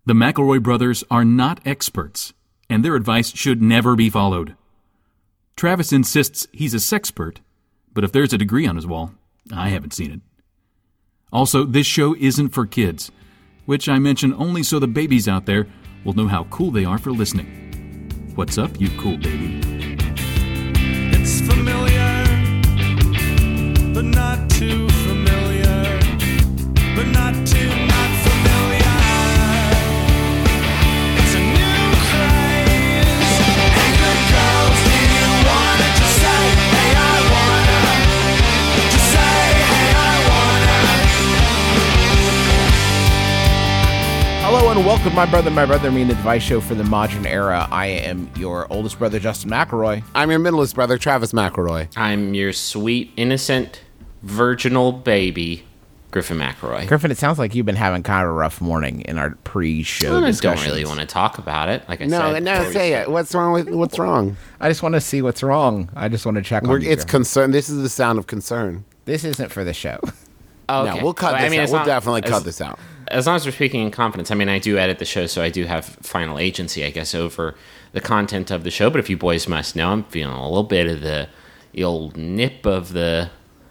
The McElroy brothers are not experts, and their advice should never be followed. Travis insists he's a sexpert, but if there's a degree on his wall, I haven't seen it. Also, this show isn't for kids, which I mention only so the babies out there will know how cool they are for listening. What's up, you cool baby? It's familiar, but not too familiar, but not too not familiar. It's a new craze. Hey, good girls, do you wanna just say, hey, I wanna? Just say, hey, I wanna. Hello and welcome, my brother, me, and advice show for the modern era. I am your oldest brother, Justin McElroy. I'm your middleest brother, Travis McElroy. I'm your sweet, innocent, virginal baby, Griffin McElroy. Griffin, it sounds like you've been having kind of a rough morning in our pre-show I discussions. don't really want to talk about it. Like I No, said, say it. What's wrong? I just want to see what's wrong. I just want to check on you. It's Griffin. concern. This is the sound of concern. This isn't for the show. Okay. No, we'll cut this out. it's We'll not- definitely as- cut this out. As long as we're speaking in confidence. I mean, I do edit the show, so I do have final agency, I guess, over the content of the show. But if you boys must know, I'm feeling a little bit of the old nip of the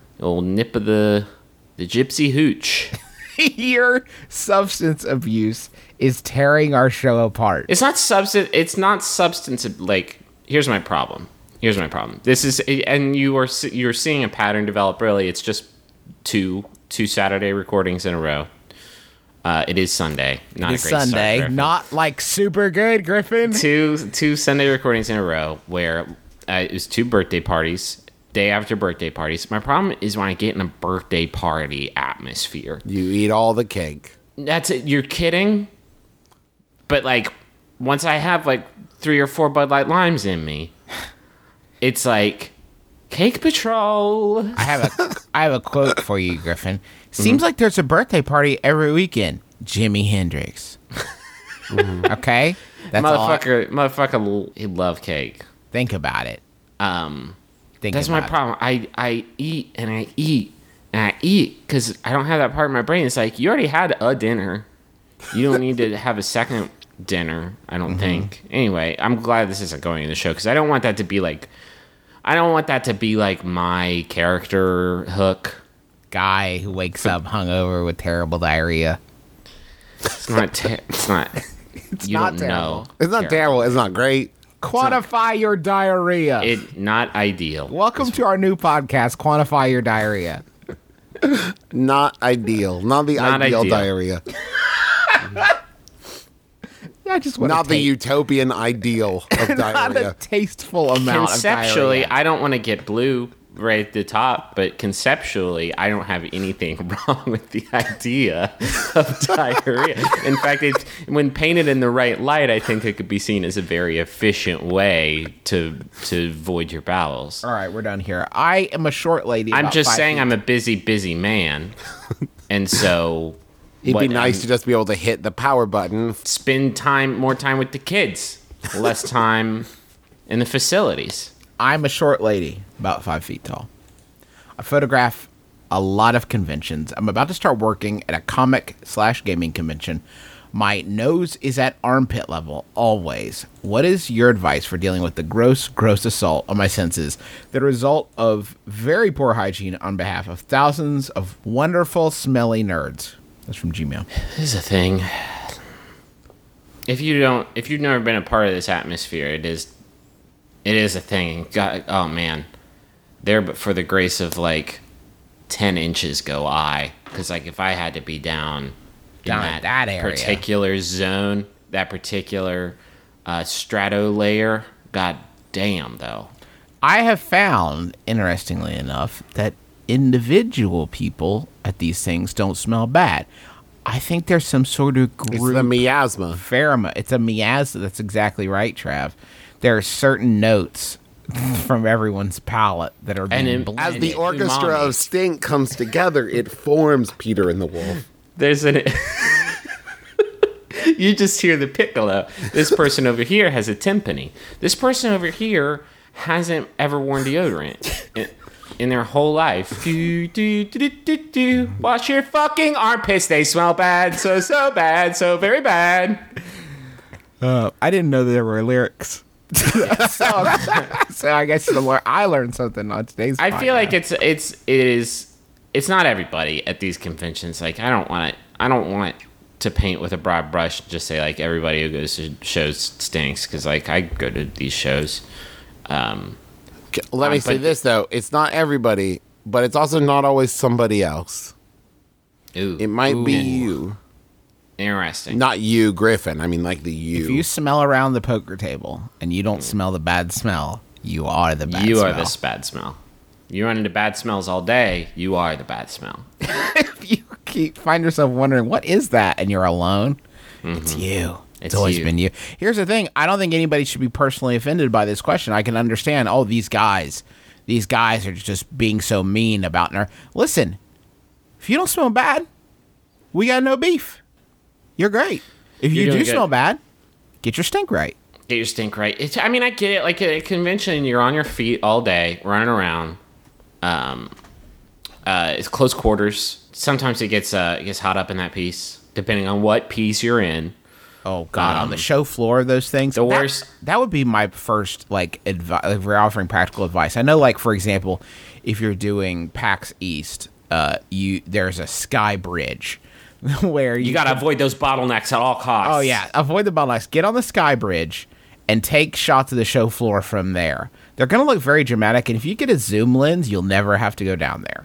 gypsy hooch. Your substance abuse is tearing our show apart. It's not substance. It's not substance. Like, here's my problem. This is, and you're seeing a pattern develop. Really, it's just two Saturday recordings in a row. It is Sunday. Not It's a great Sunday, start, Griffin. not like super good, Griffin. two Sunday recordings in a row where it was two birthday parties, day after birthday parties. My problem is when I get in a birthday party atmosphere. You eat all the cake. That's it. You're kidding? But like, once I have like 3 or 4 Bud Light Limes in me, it's like Cake Patrol. I have a quote for you, Griffin. Seems like there's a birthday party every weekend. Jimi Hendrix. Okay? That's all. Motherfucker, he love cake. Think about it. That's my problem. I eat and I eat and I eat because I don't have that part of my brain. It's like, you already had a dinner. You don't need to have a second dinner, I don't think. Anyway, I'm glad this isn't going in the show because I don't want that to be like my character hook. Guy who wakes up hungover with terrible diarrhea. It's not. You not don't terrible. know. It's not terrible. It's not great. Quantify your diarrhea. It not ideal. Welcome to our new podcast, Quantify Your Diarrhea. Not ideal. Not the Not ideal ideal. diarrhea. I just want Not the utopian ideal of not a diarrhea. tasteful amount Conceptually, of diarrhea. I don't want to get blue right at the top, but conceptually, I don't have anything wrong with the idea of diarrhea. In fact, when painted in the right light, I think it could be seen as a very efficient way to void your bowels. All right, we're done here. I am a short lady. I'm about just 5 saying feet. I'm a busy man, and so It'd be what, nice to just be able to hit the power button. spend more time with the kids, less time in the facilities. I'm a short lady, about 5 feet tall. I photograph a lot of conventions. I'm about to start working at a comic/gaming convention. My nose is at armpit level, always. What is your advice for dealing with the gross assault on my senses, the result of very poor hygiene on behalf of thousands of wonderful, smelly nerds? That's from Gmail. Here's the thing. If you've never been a part of this atmosphere, it is a thing. God, oh man, there, but for the grace of like 10 inches go I, because like if I had to be down in at that area. particular zone, that particular strato layer, god damn though. I have found, interestingly enough, that individual people at these things don't smell bad. I think there's some sort of group It's the miasma. pheromone. It's a miasma. That's exactly right, Trav. There are certain notes from everyone's palate that are being in- blended. As the orchestra umami. of stink comes together, it forms Peter and the Wolf. There's an. You just hear the piccolo. This person over here has a timpani. This person over here hasn't ever worn deodorant. in their whole life. Do, do, do, do, do, do. Wash your fucking armpits. They smell bad. So bad. So very bad. I didn't know there were lyrics to that song. So I guess I learned something on today's I feel like podcast. it's not everybody at these conventions. Like, I don't want to paint with a broad brush and just say, like, everybody who goes to shows stinks. Because, like, I go to these shows. Let me say but- this, though. It's not everybody, but it's also not always somebody else. Ooh, It might be you. interesting. Not you, Griffin. I mean, like the you. If you smell around the poker table and you don't smell the bad smell, you are the bad You smell. are this bad smell. You run into bad smells all day. You are the bad smell. If you find yourself wondering, what is that? And you're alone, it's you. It's always you. been you. Here's the thing. I don't think anybody should be personally offended by this question. I can understand, these guys are just being so mean about her. Listen, if you don't smell bad, we got no beef. You're great. If You're you do doing good. smell bad, get your stink right. Get your stink right. I mean, I get it. Like, at a convention, you're on your feet all day, running around. It's close quarters. Sometimes it gets hot up in that piece, depending on what piece you're in. Oh God! On the show floor of those things, the worst- That would be my first advice. If we're offering practical advice, I know, like, for example, if you're doing PAX East, there's a sky bridge where You got to avoid those bottlenecks at all costs. Oh yeah, avoid the bottlenecks. Get on the sky bridge and take shots of the show floor from there. They're gonna look very dramatic, and if you get a zoom lens, you'll never have to go down there.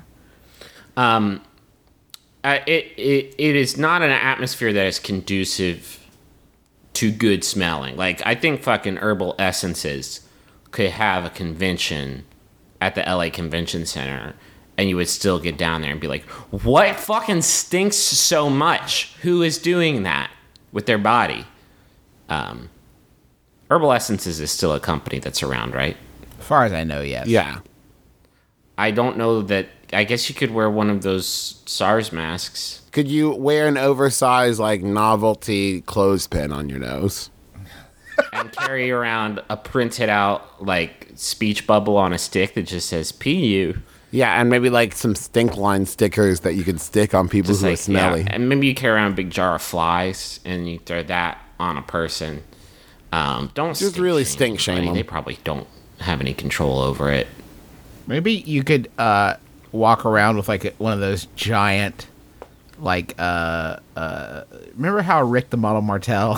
It is not an atmosphere that is conducive to good smelling. Like, I think fucking Herbal Essences could have a convention at the LA Convention Center, and you would still get down there and be like, what fucking stinks so much? Who is doing that with their body? Herbal Essences is still a company that's around, right? As far as I know, yes. Yeah. I don't know that. I guess you could wear one of those SARS masks. Could you wear an oversized, like, novelty clothespin on your nose? And carry around a printed out, like, speech bubble on a stick that just says PU. Yeah, and maybe, like, some stink line stickers that you could stick on people Just who are like, smelly. yeah. And maybe you carry around a big jar of flies and you throw that on a person. Don't Just really stink shame anybody. them. They probably don't have any control over it. Maybe you could walk around with, like, one of those giant, like, remember how Rick the Model Martel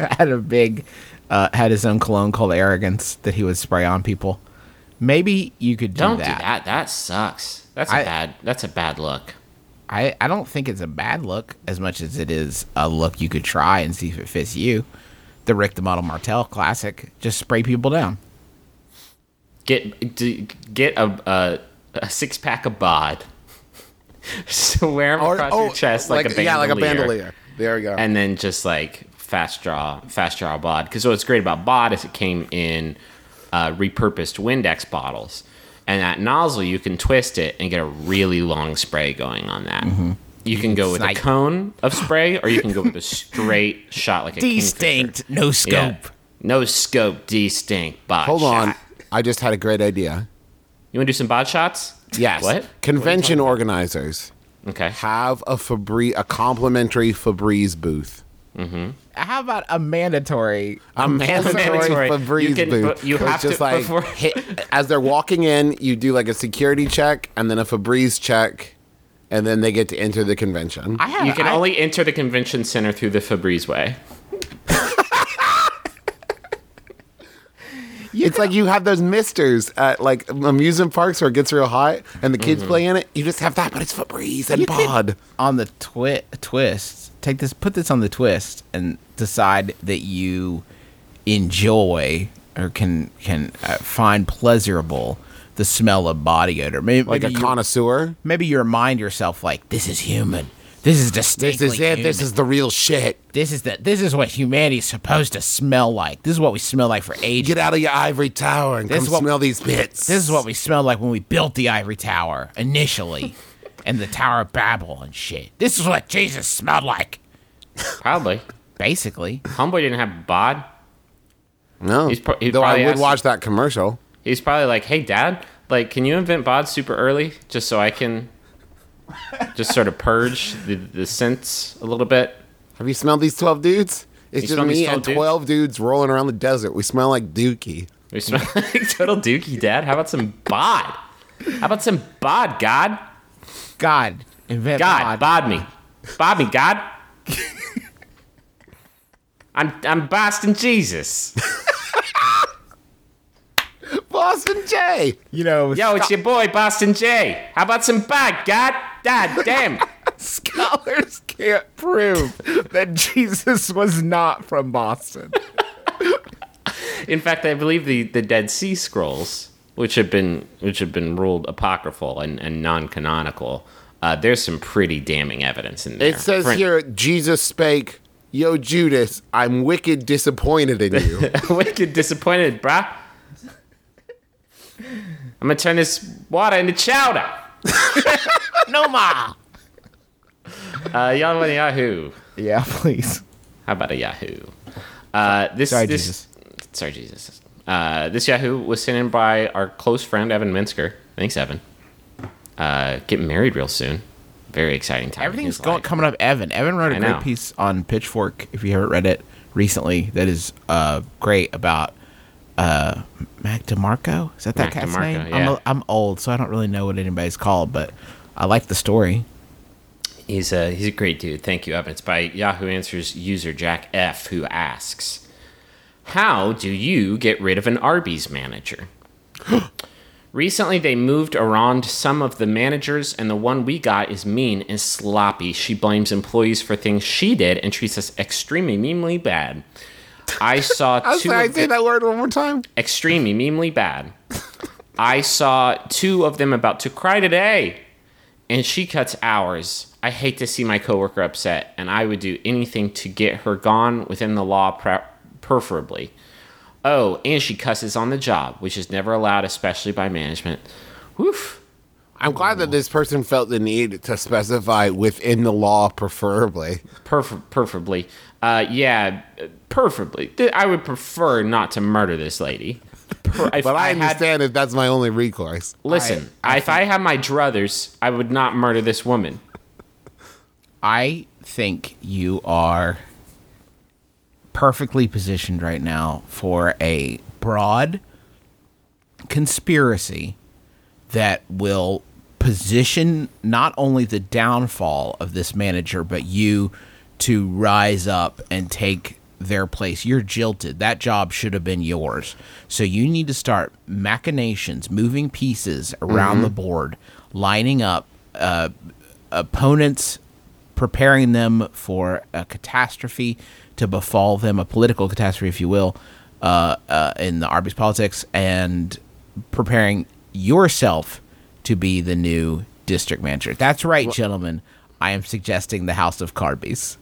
had his own cologne called Arrogance that he would spray on people? Maybe you could Don't that. do that. That sucks. That's a bad look. I don't think it's a bad look as much as it is a look you could try and see if it fits you. The Rick the Model Martel classic. Just spray people down. Get a 6-pack of bod. So wear them across your chest like a bandolier. Yeah, like a bandolier. There we go. And then just like fast draw bod. Because what's great about bod is it came in repurposed Windex bottles, and that nozzle you can twist it and get a really long spray going on that. Mm-hmm. You can go with snipe. a cone of spray, or you can go with a straight shot like a Distinct, Kingfisher. no scope. Yeah. No scope, distinct bod Hold on. shot. I just had a great idea. You want to do some bod shots? Yes. What? Convention organizers Okay. have a complimentary Febreze booth. How about a mandatory? A mandatory Febreze You can- booth. you Where have it's to- before- as they're walking in, you do like a security check and then a Febreze check, and then they get to enter the convention. You can only enter the convention center through the Febreze way. It's like you have those misters at like amusement parks where it gets real hot and the kids play in it. You just have that, but it's Febreze and pod. On the twist, put this on the twist, and decide that you enjoy or can find pleasurable the smell of body odor. Maybe, Like a maybe connoisseur. Maybe you remind yourself, like, this is human. This is distinctly This is it. human. This is the real shit. This is what humanity is supposed to smell like. This is what we smell like for ages. Get out of your ivory tower and This come is what- smell these pits. This is what we smelled like when we built the ivory tower initially, and the Tower of Babel and shit. This is what Jesus smelled like, Probably. basically. Homeboy didn't have bod. No. He'd Though I probably would ask- watch that commercial. He's probably like, "Hey, Dad, Like, can you invent bod super early just so I can just sort of purge the scents a little bit? Have you smelled these 12 dudes? It's You just smell these me 12 and dudes? 12 dudes rolling around the desert. We smell like Dookie. We smell like total dookie, Dad. How about some bod? How about some bod, God? God, invent God, bod. bod me. Bod me, God. I'm Boston Jesus. Boston J. You know, Yo, it's your boy, Boston J. How about some bod, God? God damn. scholars can't prove that Jesus was not from Boston. In fact, I believe the Dead Sea Scrolls, which have been ruled apocryphal and non-canonical, there's some pretty damning evidence in there. It says here, Jesus spake, "Yo, Judas, I'm wicked disappointed in you." Wicked disappointed, brah. I'm gonna turn this water into chowder. No, ma. Y'all want a Yahoo? Yeah, please. How about a Yahoo? Sorry, Jesus. Sorry, Jesus. This Yahoo was sent in by our close friend Evan Minsker. Thanks, Evan. Getting married real soon. Very exciting time. Everything's coming up. Evan wrote a I great know. piece on Pitchfork. If you haven't read it recently, that is great about Mac DeMarco. Is that Mac cat's DeMarco, name? yeah. I'm old, so I don't really know what anybody's called, but I like the story. He's a great dude. Thank you, Evan. It's by Yahoo Answers user Jack F, who asks, "How do you get rid of an Arby's manager?" Recently, they moved around some of the managers, and the one we got is mean and sloppy. She blames employees for things she did and treats us extremely meanly bad. I saw I was two sorry, of say that word one more time. extremely meanly bad. I saw two of them about to cry today, and she cuts hours. I hate to see my coworker upset, and I would do anything to get her gone within the law, preferably. Oh, and she cusses on the job, which is never allowed, especially by management. Woof. I'm glad that this person felt the need to specify within the law, preferably. Preferably. Yeah, preferably. I would prefer not to murder this lady. If But I had- understand if that's my only recourse. Listen, if I had my druthers, I would not murder this woman. I think you are perfectly positioned right now for a broad conspiracy that will position not only the downfall of this manager, but you to rise up and take their place. You're jilted. That job should have been yours. So you need to start machinations, moving pieces around the board, lining up opponents, preparing them for a catastrophe to befall them, a political catastrophe, if you will, in the Arby's politics, and preparing yourself to be the new district manager. That's right, gentlemen. I am suggesting the House of Carbies.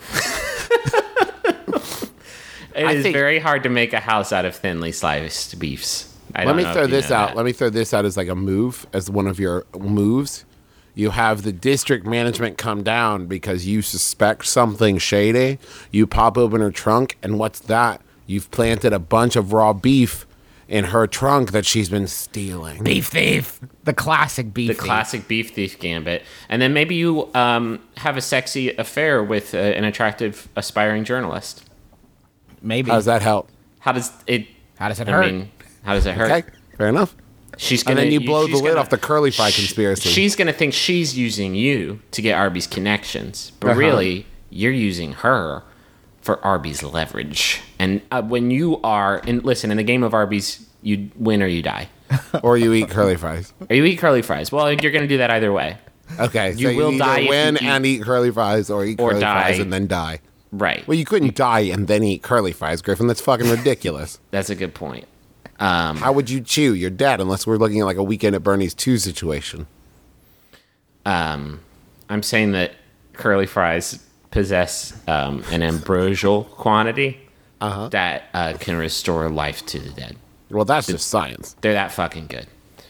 It I is think- very hard to make a house out of thinly sliced beefs. Let me throw this out. Let me throw this out as like a move, as one of your moves. You have the district management come down because you suspect something shady. You pop open her trunk, and what's that? You've planted a bunch of raw beef in her trunk that she's been stealing. Beef thief. The classic beef The thief. classic beef thief gambit. And then maybe you have a sexy affair with an attractive aspiring journalist. Maybe. How does that help? How does it How does it I hurt? mean, how does it hurt? Okay, fair enough. She's And gonna then you blow the she's lid gonna- off the curly fry conspiracy. She's gonna think she's using you to get Arby's connections, but Uh-huh. really you're using her for Arby's leverage. And when you are, and listen, in the game of Arby's, you win or you die. Or you eat curly fries. Or you eat curly fries. Well, you're gonna do that either way. Okay, You so will you die either if win you eat- and eat curly fries, or eat or curly fries die. and then die. Right. Well, you couldn't die and then eat curly fries, Griffin. That's fucking ridiculous. That's a good point. How would you chew? You're dead unless we're looking at like a Weekend at Bernie's 2 situation. I'm saying that curly fries possess an ambrosial quantity that can restore life to the dead. Well, that's just science. They're that fucking good.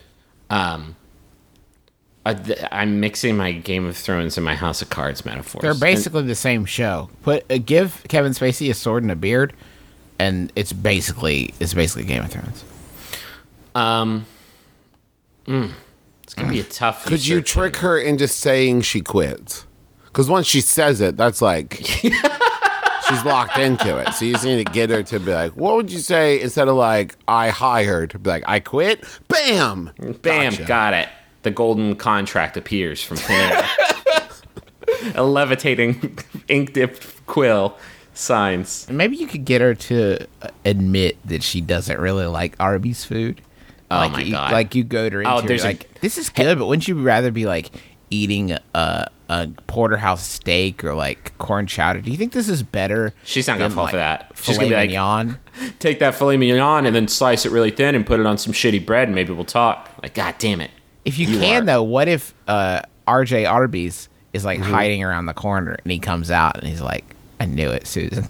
I'm mixing my Game of Thrones and my House of Cards metaphors. They're basically the same show. Give Kevin Spacey a sword and a beard, and it's basically Game of Thrones. It's gonna be a tough. Could you research trick thing. her into saying she quits? Because once she says it, that's like she's locked into it. So you just need to get her to be like, "What would you say?" Instead of like, "I hired," be like, "I quit." Bam, Bam, Gotcha. got it. The golden contract appears from thin air. A levitating ink-dipped quill signs. Maybe you could get her to admit that she doesn't really like Arby's food. Oh like my you, God. Like you goad her into it, there's a- like this is good, but wouldn't you rather be like eating a porterhouse steak or like corn chowder? Do you think this is better? She's not gonna than, fall like, for that. She's Filet gonna be like, mignon. take that filet mignon and then slice it really thin and put it on some shitty bread and maybe we'll talk. Like, God damn it. If you, You can are. though, what if RJ Arby's is like Mm-hmm. hiding around the corner and he comes out and he's like, "I knew it, Susan.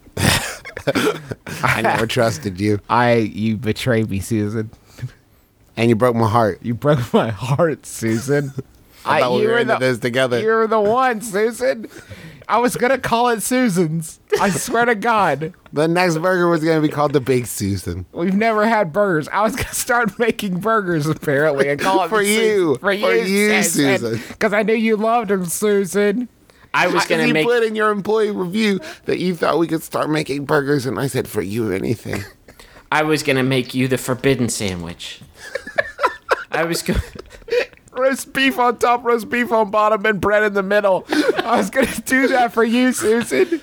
I never trusted you, You betrayed me, Susan. and you broke my heart. You broke my heart, Susan. I thought we you were were into this together. You're the one, Susan. I was gonna call it Susan's. I swear to God, The next burger was going to be called the Big Susan. we've never had burgers. I was gonna start making burgers apparently and call it For the you. For For you, you, Susan. Because I knew you loved him, Susan. I was Because gonna you make put in your employee review that you thought we could start making burgers, and I said, for you, anything. you the forbidden sandwich. I was going Roast beef on top, roast beef on bottom, and bread in the middle. I was gonna do that for you, Susan.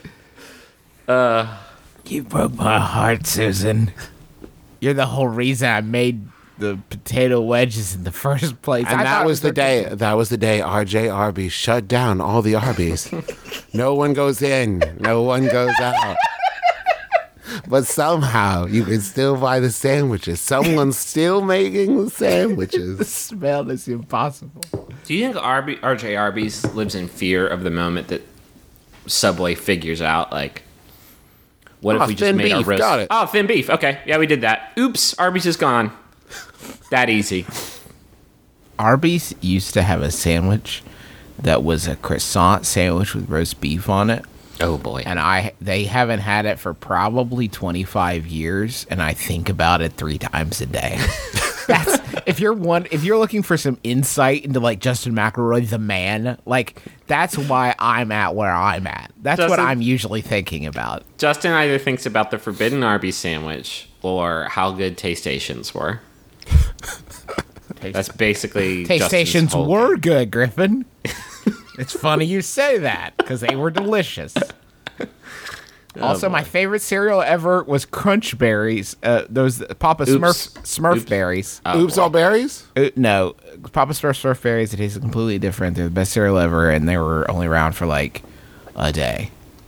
You broke my heart, Susan. You're the whole reason I made the potato wedges in the first place. And I that thought was the it day. That was the day RJ Arby's shut down all the Arby's. No one goes in. No one goes out. But somehow you can still buy the sandwiches. Someone's still making the The sandwiches. smell is impossible. Do you think RJ Arby's lives in fear of the moment that Subway figures out, like, what Oh, if we just thin made our beef, roast? got it. Oh, thin beef. Okay, yeah, we did that. Oops, Arby's is gone. That easy. Arby's used to have a sandwich that was a croissant sandwich with roast beef on it. Oh boy. And they haven't had it for probably 25 years, and I think about it 3 times a day. That's if you're looking for some insight into like Justin McElroy, the man, like that's why I'm at where I'm at. That's what Justin- I'm usually thinking about. Justin either thinks about the forbidden Arby's sandwich or how good Taste Stations were. That's basically Taste Justin's stations whole were thing. good, Griffin. It's funny you say that because they were delicious. Also, my favorite cereal ever was Crunch Berries. Those Papa Smurf Oops. berries. Oops, all berries? No, Papa Smurf berries. It tasted completely different. They're the best cereal ever, and they were only around for like a day.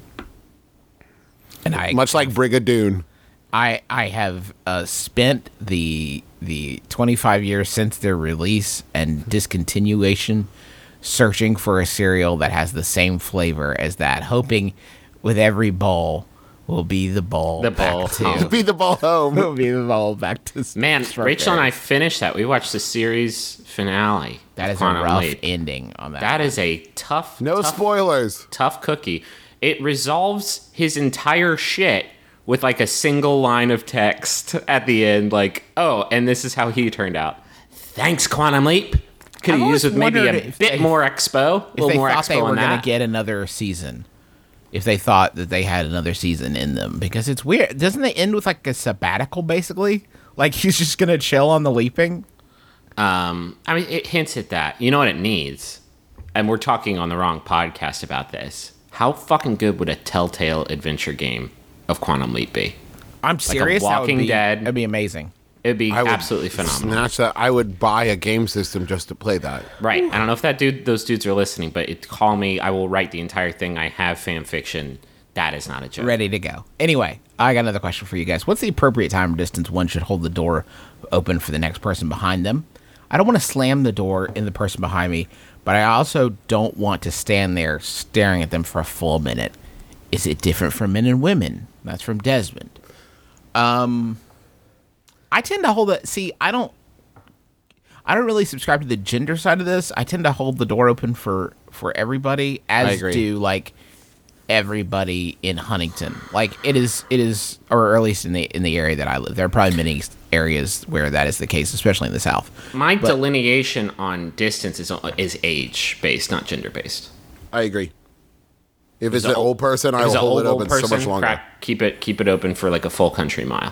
And Much like Brigadoon. I have spent the 25 years since their release and discontinuation searching for a cereal that has the same flavor as that, hoping with every bowl will be the bowl. The bowl back home. to Be the ball home. will be the bowl back to Man, Smurf Rachel and I berries. finished that. We watched the series finale. That is a Quantum rough Leap. ending on that. That is a tough, No tough, spoilers. tough cookie. It resolves his entire shit with like a single line of text at the end, like, "Oh, and this is how he turned out." Thanks, Quantum Leap. Could I've have used always with maybe a wondered if bit they- more expo, a if little they more thought expo they were on going that. to get another season. If they thought that they had another season in them, because it's weird. Doesn't they end with like a sabbatical, basically? Like he's just going to chill on the leaping? I mean, it hints at that. You know what it needs? And we're talking on the wrong podcast about this. How fucking good would a Telltale adventure game of Quantum Leap be? I'm serious. That would Walking be- Dead. That'd be amazing. It'd be I would absolutely phenomenal. Snatch that. I would buy a game system just to play that. Right. I don't know if those dudes are listening, but call me. I will write the entire thing. I have fan fiction. That is not a joke. Ready to go. Anyway, I got another question for you guys. What's the appropriate time or distance one should hold the door open for the next person behind them? I don't want to slam the door in the person behind me, but I also don't want to stand there staring at them for a full minute. Is it different for men and women? That's from Desmond. I tend to hold it. See, I don't really subscribe to the gender side of this. I tend to hold the door open for everybody, I as agree. do like everybody in Huntington. Like it is, or at least in the area that I live. There are probably many areas where that is the case, especially in the South. My delineation on distance is age based, not gender based. I agree. If it's an old person, I will hold it open so much longer. Keep it open for like a full country mile.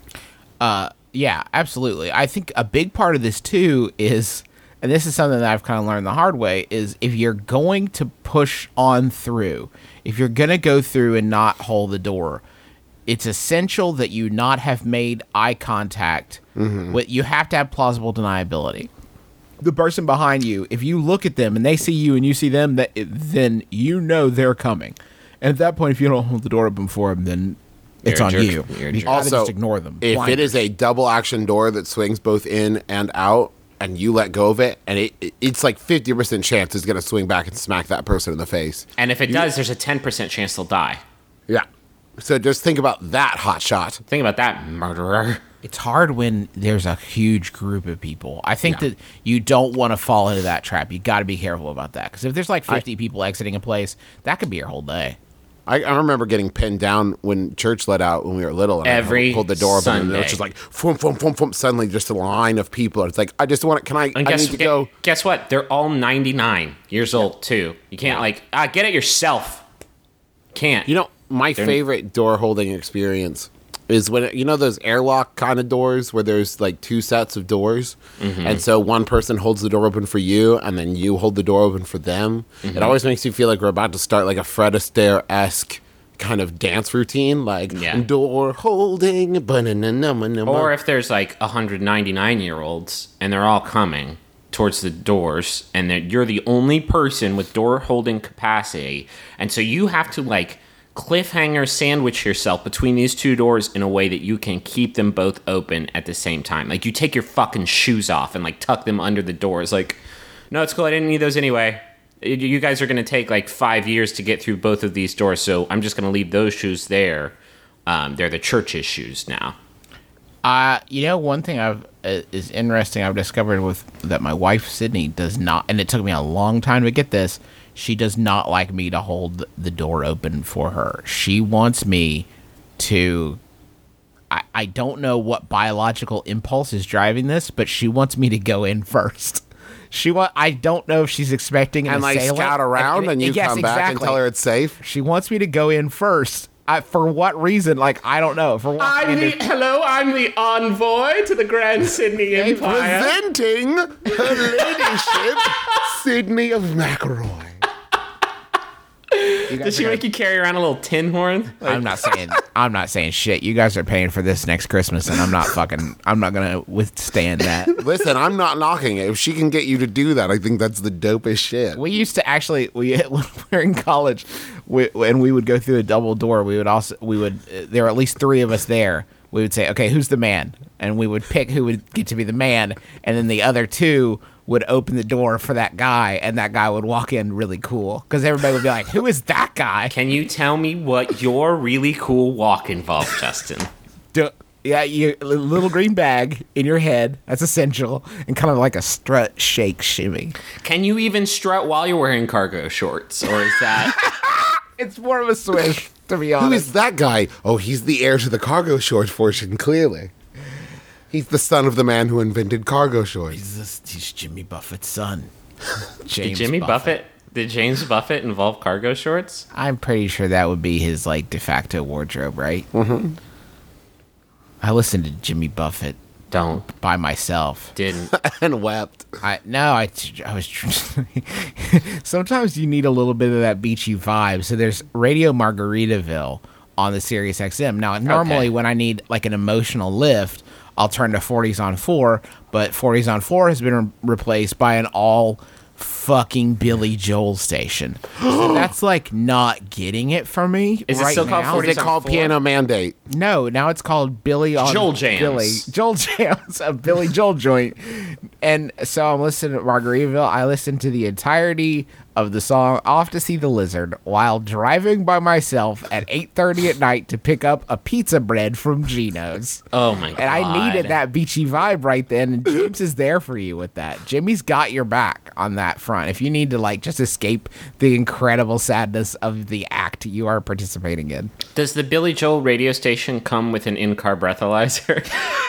Yeah, absolutely. I think a big part of this too is, and this is something that I've kind of learned the hard way, is if you're going to push on through, if you're going to go through and not hold the door, it's essential that you not have made eye contact. You have to have plausible deniability. The person behind you, if you look at them and they see you and you see them, then you know they're coming. And at that point, if you don't hold the door open for them, then it's on you. You gotta Also, just ignore them. If it is a double action door that swings both in and out, and you let go of it, and it's like 50% chance it's going to swing back and smack that person in the face. And if it does, there's a 10% chance they'll die. Yeah. So just think about that hot shot. Think about that, murderer. It's hard when there's a huge group of people. I think that you don't want to fall into that trap. You got to be careful about that. Because if there's like 50 people exiting a place, that could be your whole day. I remember getting pinned down when church let out when we were little. And Every I pulled the door open and Sunday. it was just like, foom, foom, foom, foom, suddenly just a line of people. It's like, I just want to, I need to go. Guess what? They're all 99 years old, too. You can't, get it yourself. Can't. You know, my favorite door holding experience is when, those airlock kind of doors where there's like two sets of doors. And so one person holds the door open for you and then you hold the door open for them. It always makes you feel like we're about to start like a Fred Astaire-esque kind of dance routine, like door holding. Or if there's like 199-year-olds and they're all coming towards the doors and you're the only person with door holding capacity. And so you have to like cliffhanger sandwich yourself between these two doors in a way that you can keep them both open at the same time. Like you take your fucking shoes off and like tuck them under the doors. Like, no, it's cool. I didn't need those anyway. You guys are going to take like 5 years to get through both of these doors. So I'm just going to leave those shoes there. They're the church's shoes now. One thing is interesting. I've discovered that my wife Sydney does not, and it took me a long time to get this. She does not like me to hold the door open for her. She wants me to. I don't know what biological impulse is driving this, but she wants me to go in first. I don't know if she's expecting an assailant. Scout around and you come back and tell her it's safe. She wants me to go in first. For what reason? I don't know. For what? I'm the envoy to the Grand Sydney Empire. Presenting her ladyship, Sydney of McElroy. Does she make you carry around a little tin horn? I'm not saying shit. You guys are paying for this next Christmas, and I'm not gonna withstand that. Listen, I'm not knocking it. If she can get you to do that, I think that's the dopest shit. We used to actually, when we were in college, when we would go through a double door, there were at least three of us there. We would say, okay, who's the man? And we would pick who would get to be the man, and then the other two would open the door for that guy, and that guy would walk in really cool. Because everybody would be like, who is that guy? Can you tell me what your really cool walk involved, Justin? Little green bag in your head. That's essential. And kind of like a strut, shake, shimmy. Can you even strut while you're wearing cargo shorts? Or is that... It's more of a swish, to be honest. Who is that guy? Oh, he's the heir to the cargo short fortune, clearly. He's the son of the man who invented cargo shorts. He's Jimmy Buffett's son. Did James Buffett involve cargo shorts? I'm pretty sure that would be his de facto wardrobe, right? Mm-hmm. I listened to Jimmy Buffett. Don't. By myself. Didn't. And wept. I was. Sometimes you need a little bit of that beachy vibe. So there's Radio Margaritaville on the Sirius XM. Now, normally when I need an emotional lift, I'll turn to 40s on 4, but 40s on 4 has been replaced by an all fucking Billy Joel station. So that's not getting it for me. Is it still called 40s on 4? Is it called Piano Mandate? No, now it's called Billy on Joel Jams. Billy. Joel Jams, a Billy Joel joint. And so I'm listening to Margaritaville. I listened to the entirety of the song Off to See the Lizard while driving by myself at 8:30 at night to pick up a pizza bread from Gino's. Oh my god. And I needed that beachy vibe right then, and James is there for you with that. Jimmy's got your back on that front. If you need to like just escape the incredible sadness of the act you are participating in. Does the Billy Joel radio station come with an in-car breathalyzer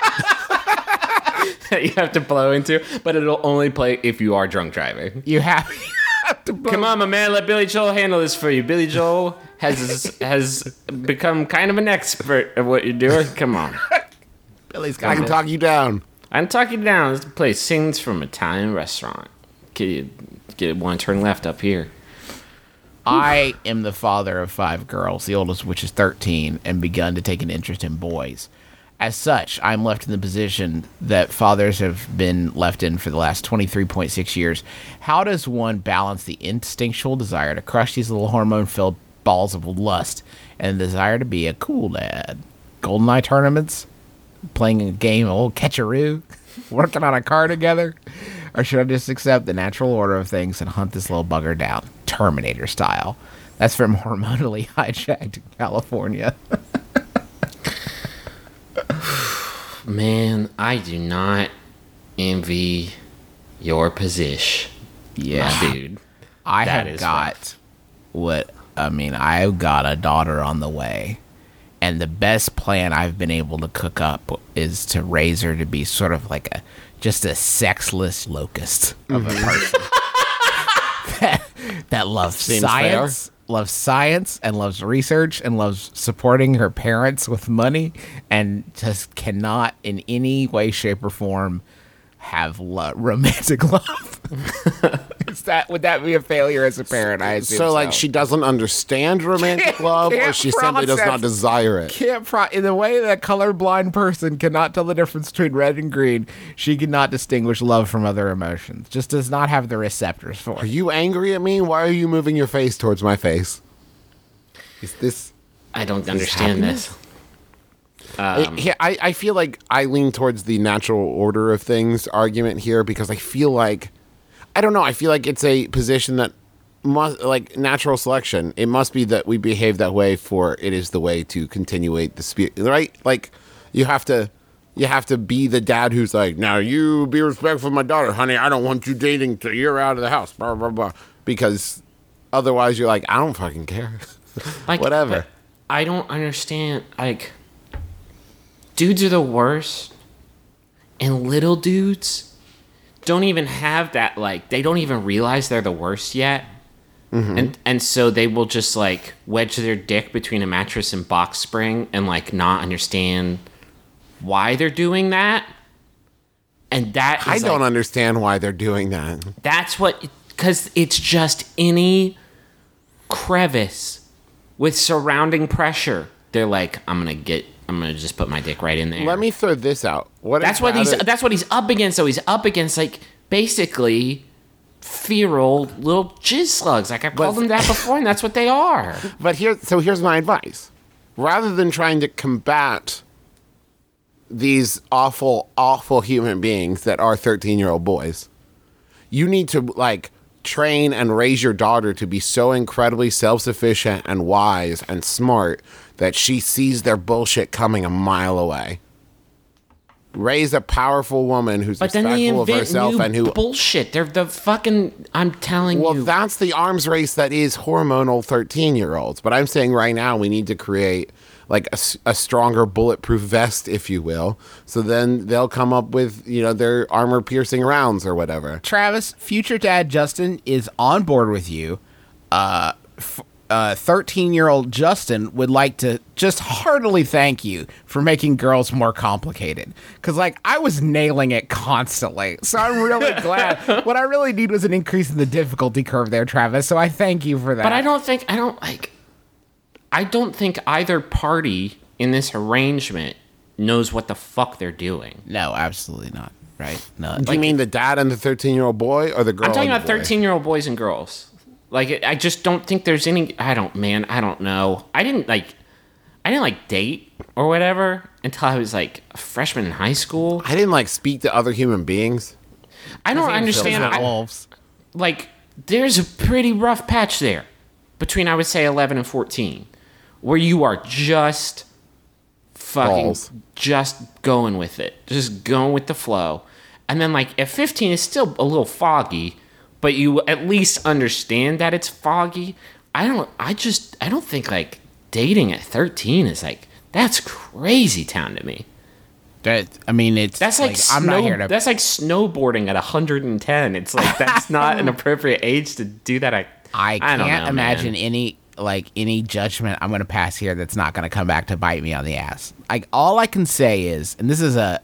that you have to blow into? But it'll only play if you are drunk driving. You have to blow. Come on, my man, let Billy Joel handle this for you. Billy Joel has become kind of an expert at what you're doing. Come on. Billy's I got can it. talk you down. I'm talking down. This place scenes from an Italian restaurant. Get one turn left up here. I am the father of 5 girls, the oldest of which is 13, and begun to take an interest in boys. As such, I'm left in the position that fathers have been left in for the last 23.6 years. How does one balance the instinctual desire to crush these little hormone-filled balls of lust and the desire to be a cool dad? GoldenEye tournaments? Playing a game of old catcheroo? Working on a car together? Or should I just accept the natural order of things and hunt this little bugger down, Terminator style? That's from Hormonally Hijacked California. Man, I do not envy your position. Yeah, my dude. I That have is got I've got a daughter on the way. And the best plan I've been able to cook up is to raise her to be sort of like just a sexless locust of a person that loves Seems science and loves research and loves supporting her parents with money and just cannot in any way, shape, or form have romantic love. Would that be a failure as a parent? I assume So, like, she doesn't understand romantic love, or can't she simply does not process- desire it. in the way that a colorblind person cannot tell the difference between red and green, she cannot distinguish love from other emotions. Just does not have the receptors for Are it. you angry at me? Why are you moving your face towards my face? Is this... I don't understand this. I feel like I lean towards the natural order of things argument here because I feel like... I don't know. I feel like it's a position that must... Like, natural selection. It must be that we behave that way for it is the way to continuate the spirit, right? Like, you have to be the dad who's like, now you be respectful of my daughter, honey. I don't want you dating till you're out of the house, blah, blah, blah. Because otherwise you're like, I don't fucking care. Like, Whatever. but I don't understand. Like, dudes are the worst, and little dudes don't even have that. Like, they don't even realize they're the worst yet, and so they will just like wedge their dick between a mattress and box spring and like not understand why they're doing that. And that is I don't like, understand why they're doing that. that's what, because it's just any crevice with surrounding pressure. They're like, I'm gonna just put my dick right in there. Let me throw this out. That's what he's up against. So he's up against like basically feral little jizz slugs. Like I called them that before, and that's what they are. But here's my advice. Rather than trying to combat these awful, awful human beings that are 13-year-old boys, you need to like train and raise your daughter to be so incredibly self-sufficient and wise and smart that she sees their bullshit coming a mile away. Raise a powerful woman who's But then they respectful of invent herself new and who... bullshit. They're the fucking. I'm telling Well, you. that's the arms race that is hormonal 13-year-olds. But I'm saying right now we need to create like a stronger bulletproof vest, if you will. So then they'll come up with, their armor-piercing rounds or whatever. Travis, future dad Justin is on board with you. 13-year-old Justin would like to just heartily thank you for making girls more complicated. Because, I was nailing it constantly. So I'm really glad. What I really need was an increase in the difficulty curve there, Travis. So I thank you for that. But I don't think either party in this arrangement knows what the fuck they're doing. No, absolutely not. Right? No. Do you mean the dad and the 13-year-old boy or the girl? I'm talking and the about boy? 13-year-old boys and girls. I just don't think there's any. I don't know. I didn't date or whatever until I was like a freshman in high school. I didn't speak to other human beings. I don't understand. Wolves. there's a pretty rough patch there between, I would say, 11 and 14, where you are just fucking Balls. just going with it, just going with the flow. And then, like, at 15, it's still a little foggy, but you at least understand that it's foggy. I don't think, like, dating at 13 is, like, that's crazy town to me. That's like I'm not here to. That's like snowboarding at 110. It's like, that's not an appropriate age to do that. I don't can't know, imagine man. any judgment I'm going to pass here that's not going to come back to bite me on the ass. Like, all I can say is, and this is a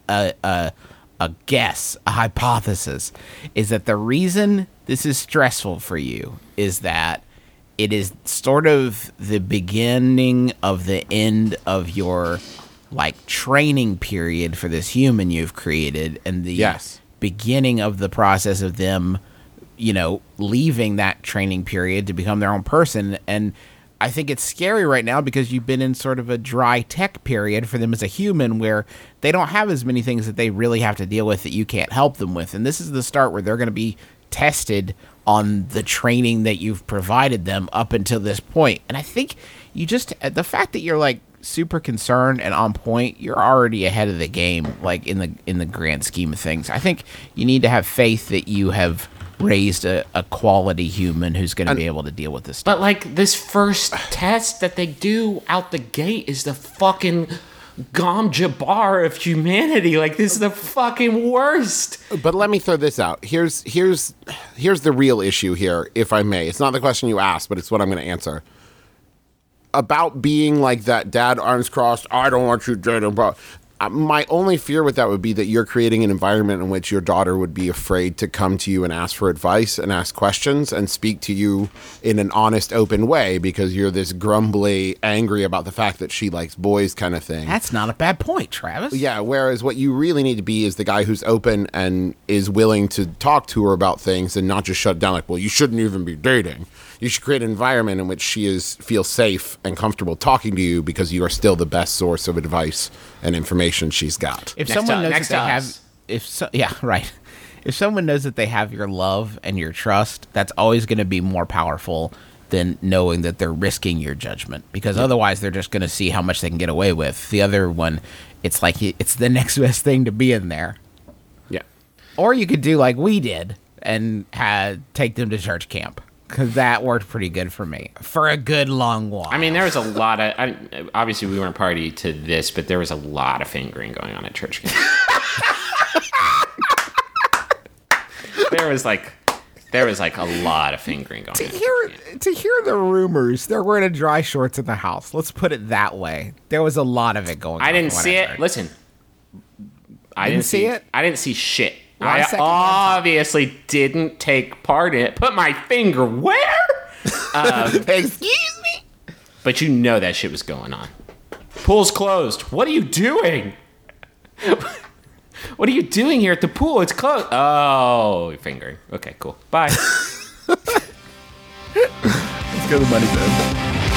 guess, a hypothesis, is that the reason this is stressful for you is that it is sort of the beginning of the end of your, like, training period for this human you've created, and the Yes. beginning of the process of them, leaving that training period to become their own person. And I think it's scary right now because you've been in sort of a dry tech period for them as a human where they don't have as many things that they really have to deal with that you can't help them with. And this is the start where they're going to be tested on the training that you've provided them up until this point. And I think the fact that you're, like, super concerned and on point, you're already ahead of the game, like, in the grand scheme of things. I think you need to have faith that you have raised a quality human who's going to be able to deal with this stuff. But, like, this first test that they do out the gate is the fucking Gom Jabbar of humanity. Like, this is the fucking worst. But let me throw this out. Here's the real issue here, if I may. It's not the question you asked, but it's what I'm going to answer. About being like that dad, arms crossed, I don't want you dating, bro. My only fear with that would be that you're creating an environment in which your daughter would be afraid to come to you and ask for advice and ask questions and speak to you in an honest, open way because you're this grumbly, angry about the fact that she likes boys kind of thing. That's not a bad point, Travis. Yeah, whereas what you really need to be is the guy who's open and is willing to talk to her about things and not just shut down like, well, you shouldn't even be dating. You should create an environment in which she feels safe and comfortable talking to you because you are still the best source of advice and information she's got. If Next someone up- knows next that they us. have, if someone knows that they have your love and your trust, that's always going to be more powerful than knowing that they're risking your judgment, because otherwise they're just going to see how much they can get away with. The other one, it's like it's the next best thing to be in there. Yeah. Or you could do like we did and take them to church camp, because that worked pretty good for me for a good long while. I mean, there was a lot of... obviously, we weren't party to this, but there was a lot of fingering going on at church camp. There was like a lot of fingering going on. To hear the rumors, they're wearing dry shorts in the house. Let's put it that way. There was a lot of it going on. I didn't from what see I've it. heard. Listen, I Didn't see it? I didn't see shit. A lot of I second-hand obviously didn't take part in it. Put my finger where? Excuse me? But you know that shit was going on. Pool's closed. What are you doing? What are you doing here at the pool? It's closed. Oh, you're fingering. Okay, cool. Bye. Let's go to money then.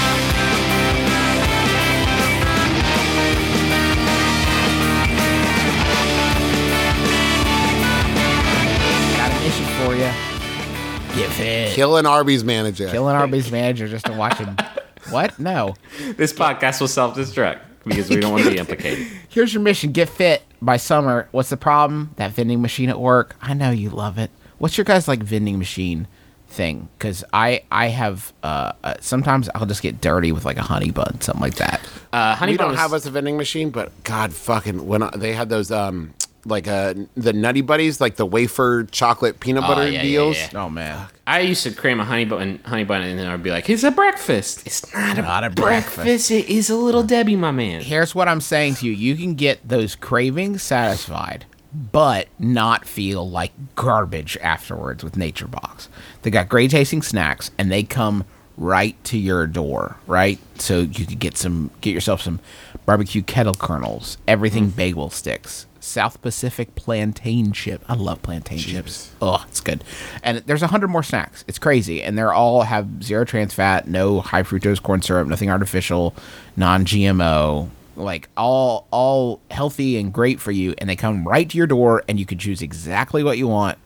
Got a mission for you. Give it. Kill an Arby's manager. Kill an Arby's manager just to watch him. What? No. This podcast will self-destruct because we don't want to be implicated. Here's your mission. Get fit by summer. What's the problem? That vending machine at work. I know you love it. What's your guys' like vending machine thing? Because I have sometimes I'll just get dirty with like a honey bun, something like that. Honey We don't Bun have was- us a vending machine, but God fucking they had those the Nutty Buddies, like the wafer chocolate peanut butter yeah, yeah, deals. yeah. Oh man. I used to cream a honey bun, and then I'd be like, "It's a breakfast." It's not a breakfast. It is a little Debbie, my man. Here's what I'm saying to you. You can get those cravings satisfied, but not feel like garbage afterwards with Nature Box. They got great tasting snacks, and they come right to your door, right? So you could get yourself some barbecue kettle kernels, everything bagel sticks, South Pacific plantain chip. I love plantain chips. Oh, it's good. And there's 100 more snacks. It's crazy. And they're all have zero trans fat, no high fructose corn syrup, nothing artificial, non-GMO, like all healthy and great for you. And they come right to your door, and you can choose exactly what you want.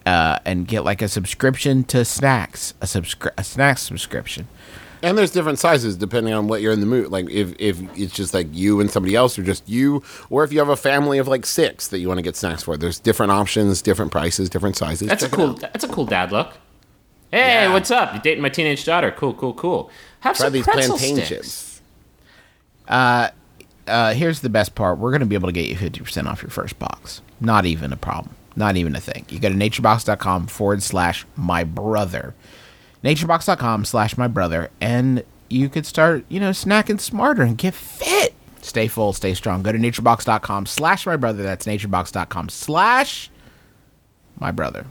and get like a subscription to snacks, a snack subscription. And there's different sizes depending on what you're in the mood. Like if it's just like you and somebody else, or just you, or if you have a family of like 6 that you want to get snacks for. There's different options, different prices, different sizes. That's Check a it cool. out. That's a cool dad look. Hey, Yeah. what's up? You dating my teenage daughter? Cool. Have Try some these pretzel plantain sticks. chips. Here's the best part. We're going to be able to get you 50% off your first box. Not even a problem. Not even a thing. You go to naturebox.com/mybrother. naturebox.com/mybrother. And you could start, snacking smarter and get fit. Stay full, stay strong. Go to naturebox.com/mybrother. That's naturebox.com/mybrother.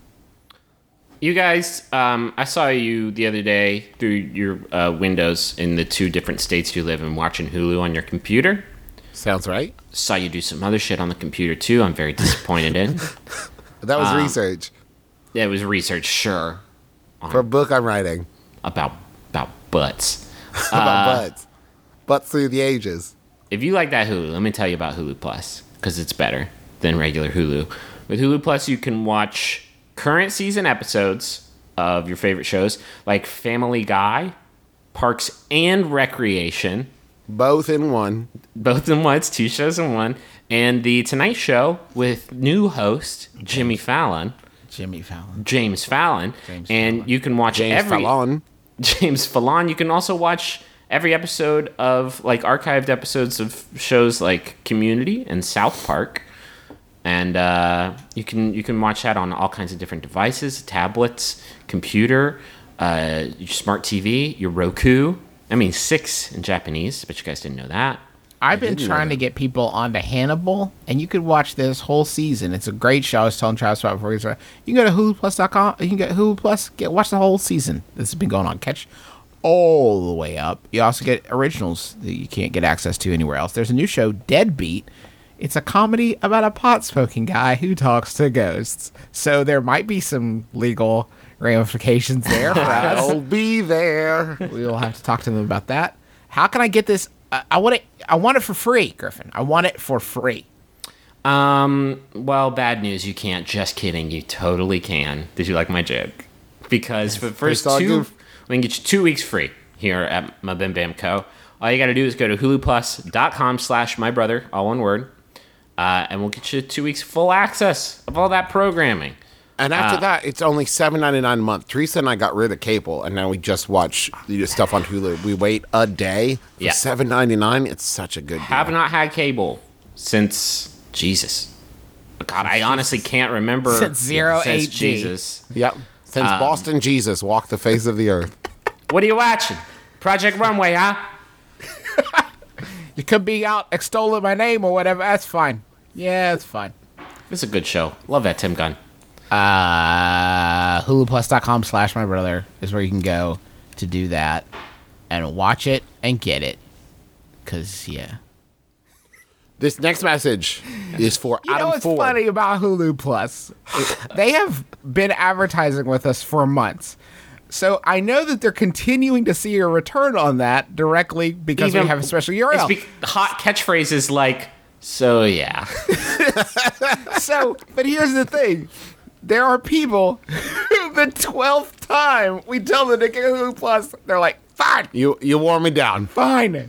You guys, I saw you the other day through your windows in the 2 different states you live in, watching Hulu on your computer. Sounds right. Saw you do some other shit on the computer too. I'm very disappointed in. That was research It was research, sure, for a book I'm writing about butts. about butts. Butts through the ages. If you like that Hulu, let me tell you about Hulu Plus, because it's better than regular Hulu. With Hulu Plus, you can watch current season episodes of your favorite shows like Family Guy, Parks and Recreation, Both in one. both in one. It's 2 shows in one, and The Tonight Show with new host Jimmy Fallon, James Fallon. James Fallon, and you can watch James every Fallon. James Fallon. You can also watch every episode of like archived episodes of shows like Community and South Park, and you can watch that on all kinds of different devices: tablets, computer, your smart TV, your Roku. I mean 6 in Japanese, but you guys didn't know that. I've been trying to get people onto Hannibal, and you could watch this whole season. It's a great show. I was telling Travis about it before we started. You can go to HuluPlus.com. You can get Hulu Plus. Watch the whole season. This has been going on. Catch all the way up. You also get originals that you can't get access to anywhere else. There's a new show, Deadbeat. It's a comedy about a pot-smoking guy who talks to ghosts. So there might be some legal ramifications there for us. I'll be there. We will have to talk to them about that. How can I get this? I want it for free, Griffin. I want it for free. Well, bad news. You can't. Just kidding. You totally can. Did you like my joke? Because for the first all 2, goof. we can get you 2 weeks free here at my Bim Bam Co. All you got to do is go to huluplus.com/mybrother, all one word, and we'll get you 2 weeks full access of all that programming. And after that, it's only $7.99 a month. Teresa and I got rid of cable, and now we just watch stuff on Hulu. We wait a day for Yeah. $7.99. It's such a good deal. Have not had cable since Jesus. God, I honestly can't remember Since 0 since 8G. Jesus. Yep. Since Boston Jesus walked the face of the earth. What are you watching? Project Runway, huh? You could be out extolling my name or whatever. That's fine. Yeah, that's fine. It's a good show. Love that Tim Gunn. HuluPlus.com/mybrother is where you can go to do that and watch it and get it. Cause yeah. This next message is for You know Adam what's Ford. funny about Hulu Plus? They have been advertising with us for months. So I know that they're continuing to see a return on that directly because we have a special URL. Hot catchphrases like, so yeah. So, but here's the thing. There are people who the 12th time we tell them to get Hulu Plus, they're like, fine, You wore me down. fine.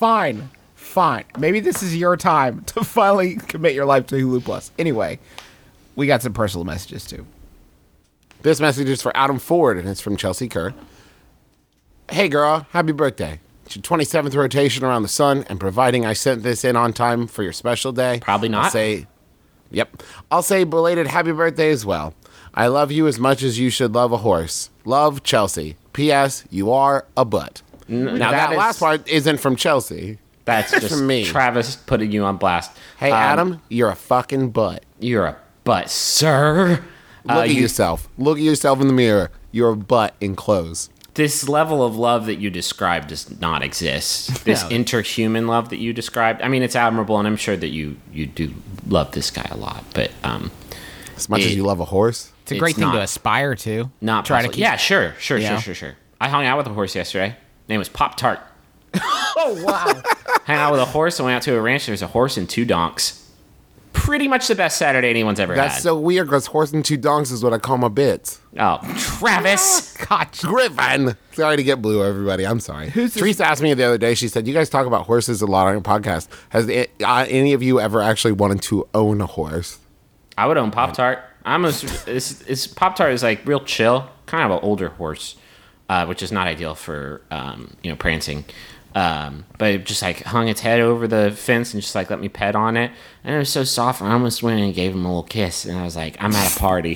Maybe this is your time to finally commit your life to Hulu Plus. Anyway, we got some personal messages too. This message is for Adam Ford, and it's from Chelsea Kerr. Hey, girl, happy birthday. It's your 27th rotation around the sun, and providing I sent this in on time for your special day. Probably not. I'll say belated happy birthday as well. I love you as much as you should love a horse. Love, Chelsea. P.S. You are a butt. Now, that is- last part isn't from Chelsea. That's just from me. Travis putting you on blast. Hey, Adam, you're a fucking butt. You're a butt, sir. Look at yourself. Look at yourself in the mirror. You're a butt in clothes. This level of love that you described does not exist. This No. interhuman love that you described. I mean, it's admirable, and I'm sure that you do love this guy a lot. But As much as you love a horse. It's a great It's thing not- to aspire to. not try possible. to keep. Yeah, sure. Yeah. I hung out with a horse yesterday. Name was Pop Tart. Oh wow! Hung out with a horse. I went out to a ranch. There's a horse and 2 donks. pretty much the best Saturday anyone's ever That's had. so weird because horse and two donks is what I call my bits. Oh, Travis. Gotcha. Griffin. Sorry to get blue, everybody. I'm sorry. Teresa asked me the other day. She said, "You guys talk about horses a lot on your podcast. Has any of you ever actually wanted to own a horse?" I would own Pop Tart. It's Pop Tart is like real chill, kind of an older horse, which is not ideal for prancing. But it just like hung its head over the fence and just like let me pet on it, and it was so soft. And I almost went and gave him a little kiss, and I was like, I'm at a party.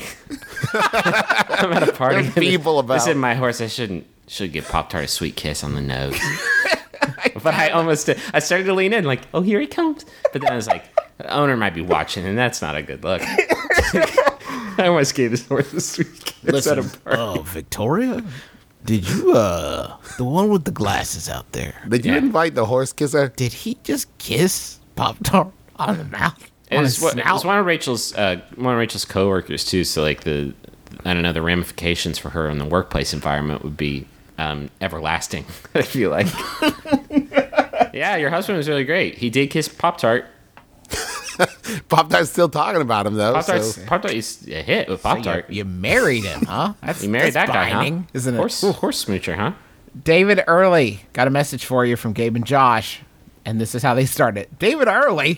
I'm at a party. They're feeble about- I said, my horse, I should give Pop Tart a sweet kiss on the nose. But I almost did. I started to lean in like, oh, here he comes. But then I was like, the owner might be watching, and that's not a good look. I almost gave his horse a sweet kiss at a party. Victoria, did you, the one with the glasses out there, Did you Yeah. invite the horse kisser? did he just kiss Pop-Tart on the mouth? It On was, his it snout? was one of Rachel's coworkers too. So like the ramifications for her in the workplace environment would be everlasting. I feel like. Yeah, your husband was really great. He did kiss Pop Tart. Pop Tart's still talking about him though. Pop Tart so- is a hit with Pop Tart. You married him, huh? That's, You married that that's guy, binding, huh? isn't it? Horse smoocher, huh? David Early got a message for you from Gabe and Josh, and this is how they started. David Early?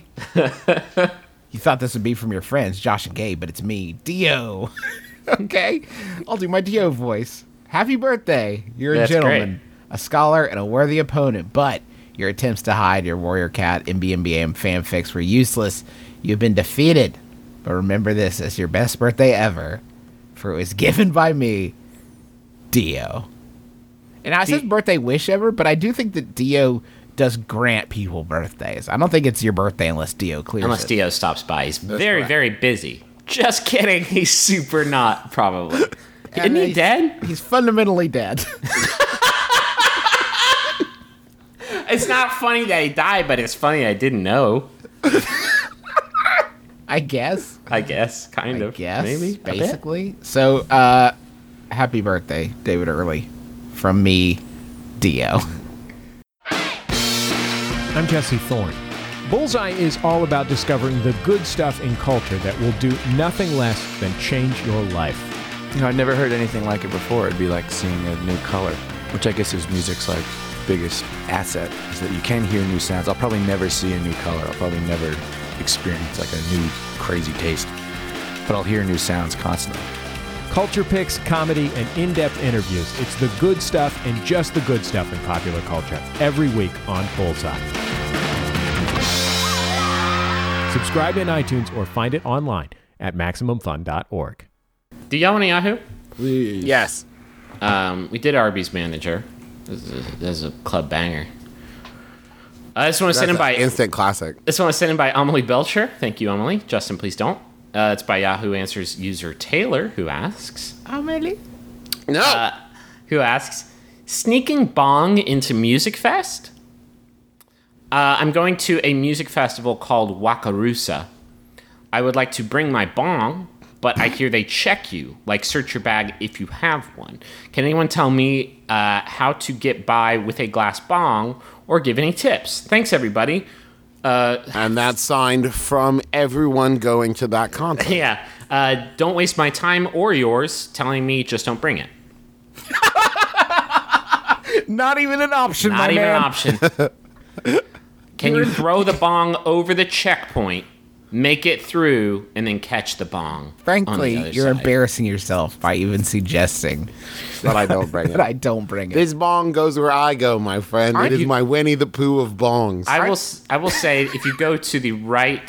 You thought this would be from your friends, Josh and Gabe, but it's me, Dio. Okay? I'll do my Dio voice. Happy birthday. You're a That's gentleman, great. a scholar, and a worthy opponent, but your attempts to hide your Warrior Cat MBMBM fanfics were useless. You've been defeated. But remember this as your best birthday ever, for it was given by me, Dio. And now it says birthday wish ever, but I do think that Dio does grant people birthdays. I don't think it's your birthday unless Dio clears Unless it. Dio stops by. He's very, right. very busy. Just kidding. He's super not, probably. Isn't he he's- dead? He's fundamentally dead. It's not funny that he died, but it's funny I didn't know. I guess. I guess. Kind of. Guess. Maybe. a bit. Basically. So, happy birthday, David Early. From me, Dio. I'm Jesse Thorne. Bullseye is all about discovering the good stuff in culture that will do nothing less than change your life. You know, I'd never heard anything like it before. It'd be like seeing a new color, which I guess is music's like biggest asset, is that you can hear new sounds. I'll probably never see a new color. I'll probably never experience like a new crazy taste, but I'll hear new sounds constantly. Culture picks, comedy, and in-depth interviews. It's the good stuff and just the good stuff in popular culture every week on Bullseye. Subscribe in iTunes or find it online at MaximumFun.org. Do y'all want a Yahoo? Yes. We did Arby's Manager. This is a club banger. This one was sent in by instant classic. This one was sent in by Amelie Belcher. Thank you, Amelie. Justin, please don't. It's by Yahoo Answers user Taylor, who asks, No. who asks, sneaking bong into Music Fest? I'm going to a music festival called Wakarusa. I would like to bring my bong, but I hear they check you, like search your bag if you have one. Can anyone tell me how to get by with a glass bong or give any tips? Thanks, everybody. And that's signed from everyone going to that concert. Yeah. Don't waste my time or yours telling me just don't bring it. Not even an option, Not even an option. Can you throw the bong over the checkpoint, make it through, and then catch the bong? on the Frankly, other you're side? embarrassing yourself by even suggesting But I don't bring that it. I don't bring it. This bong goes where I go, my friend. Aren't It is you- my Winnie the Pooh of bongs. I will say if you go to the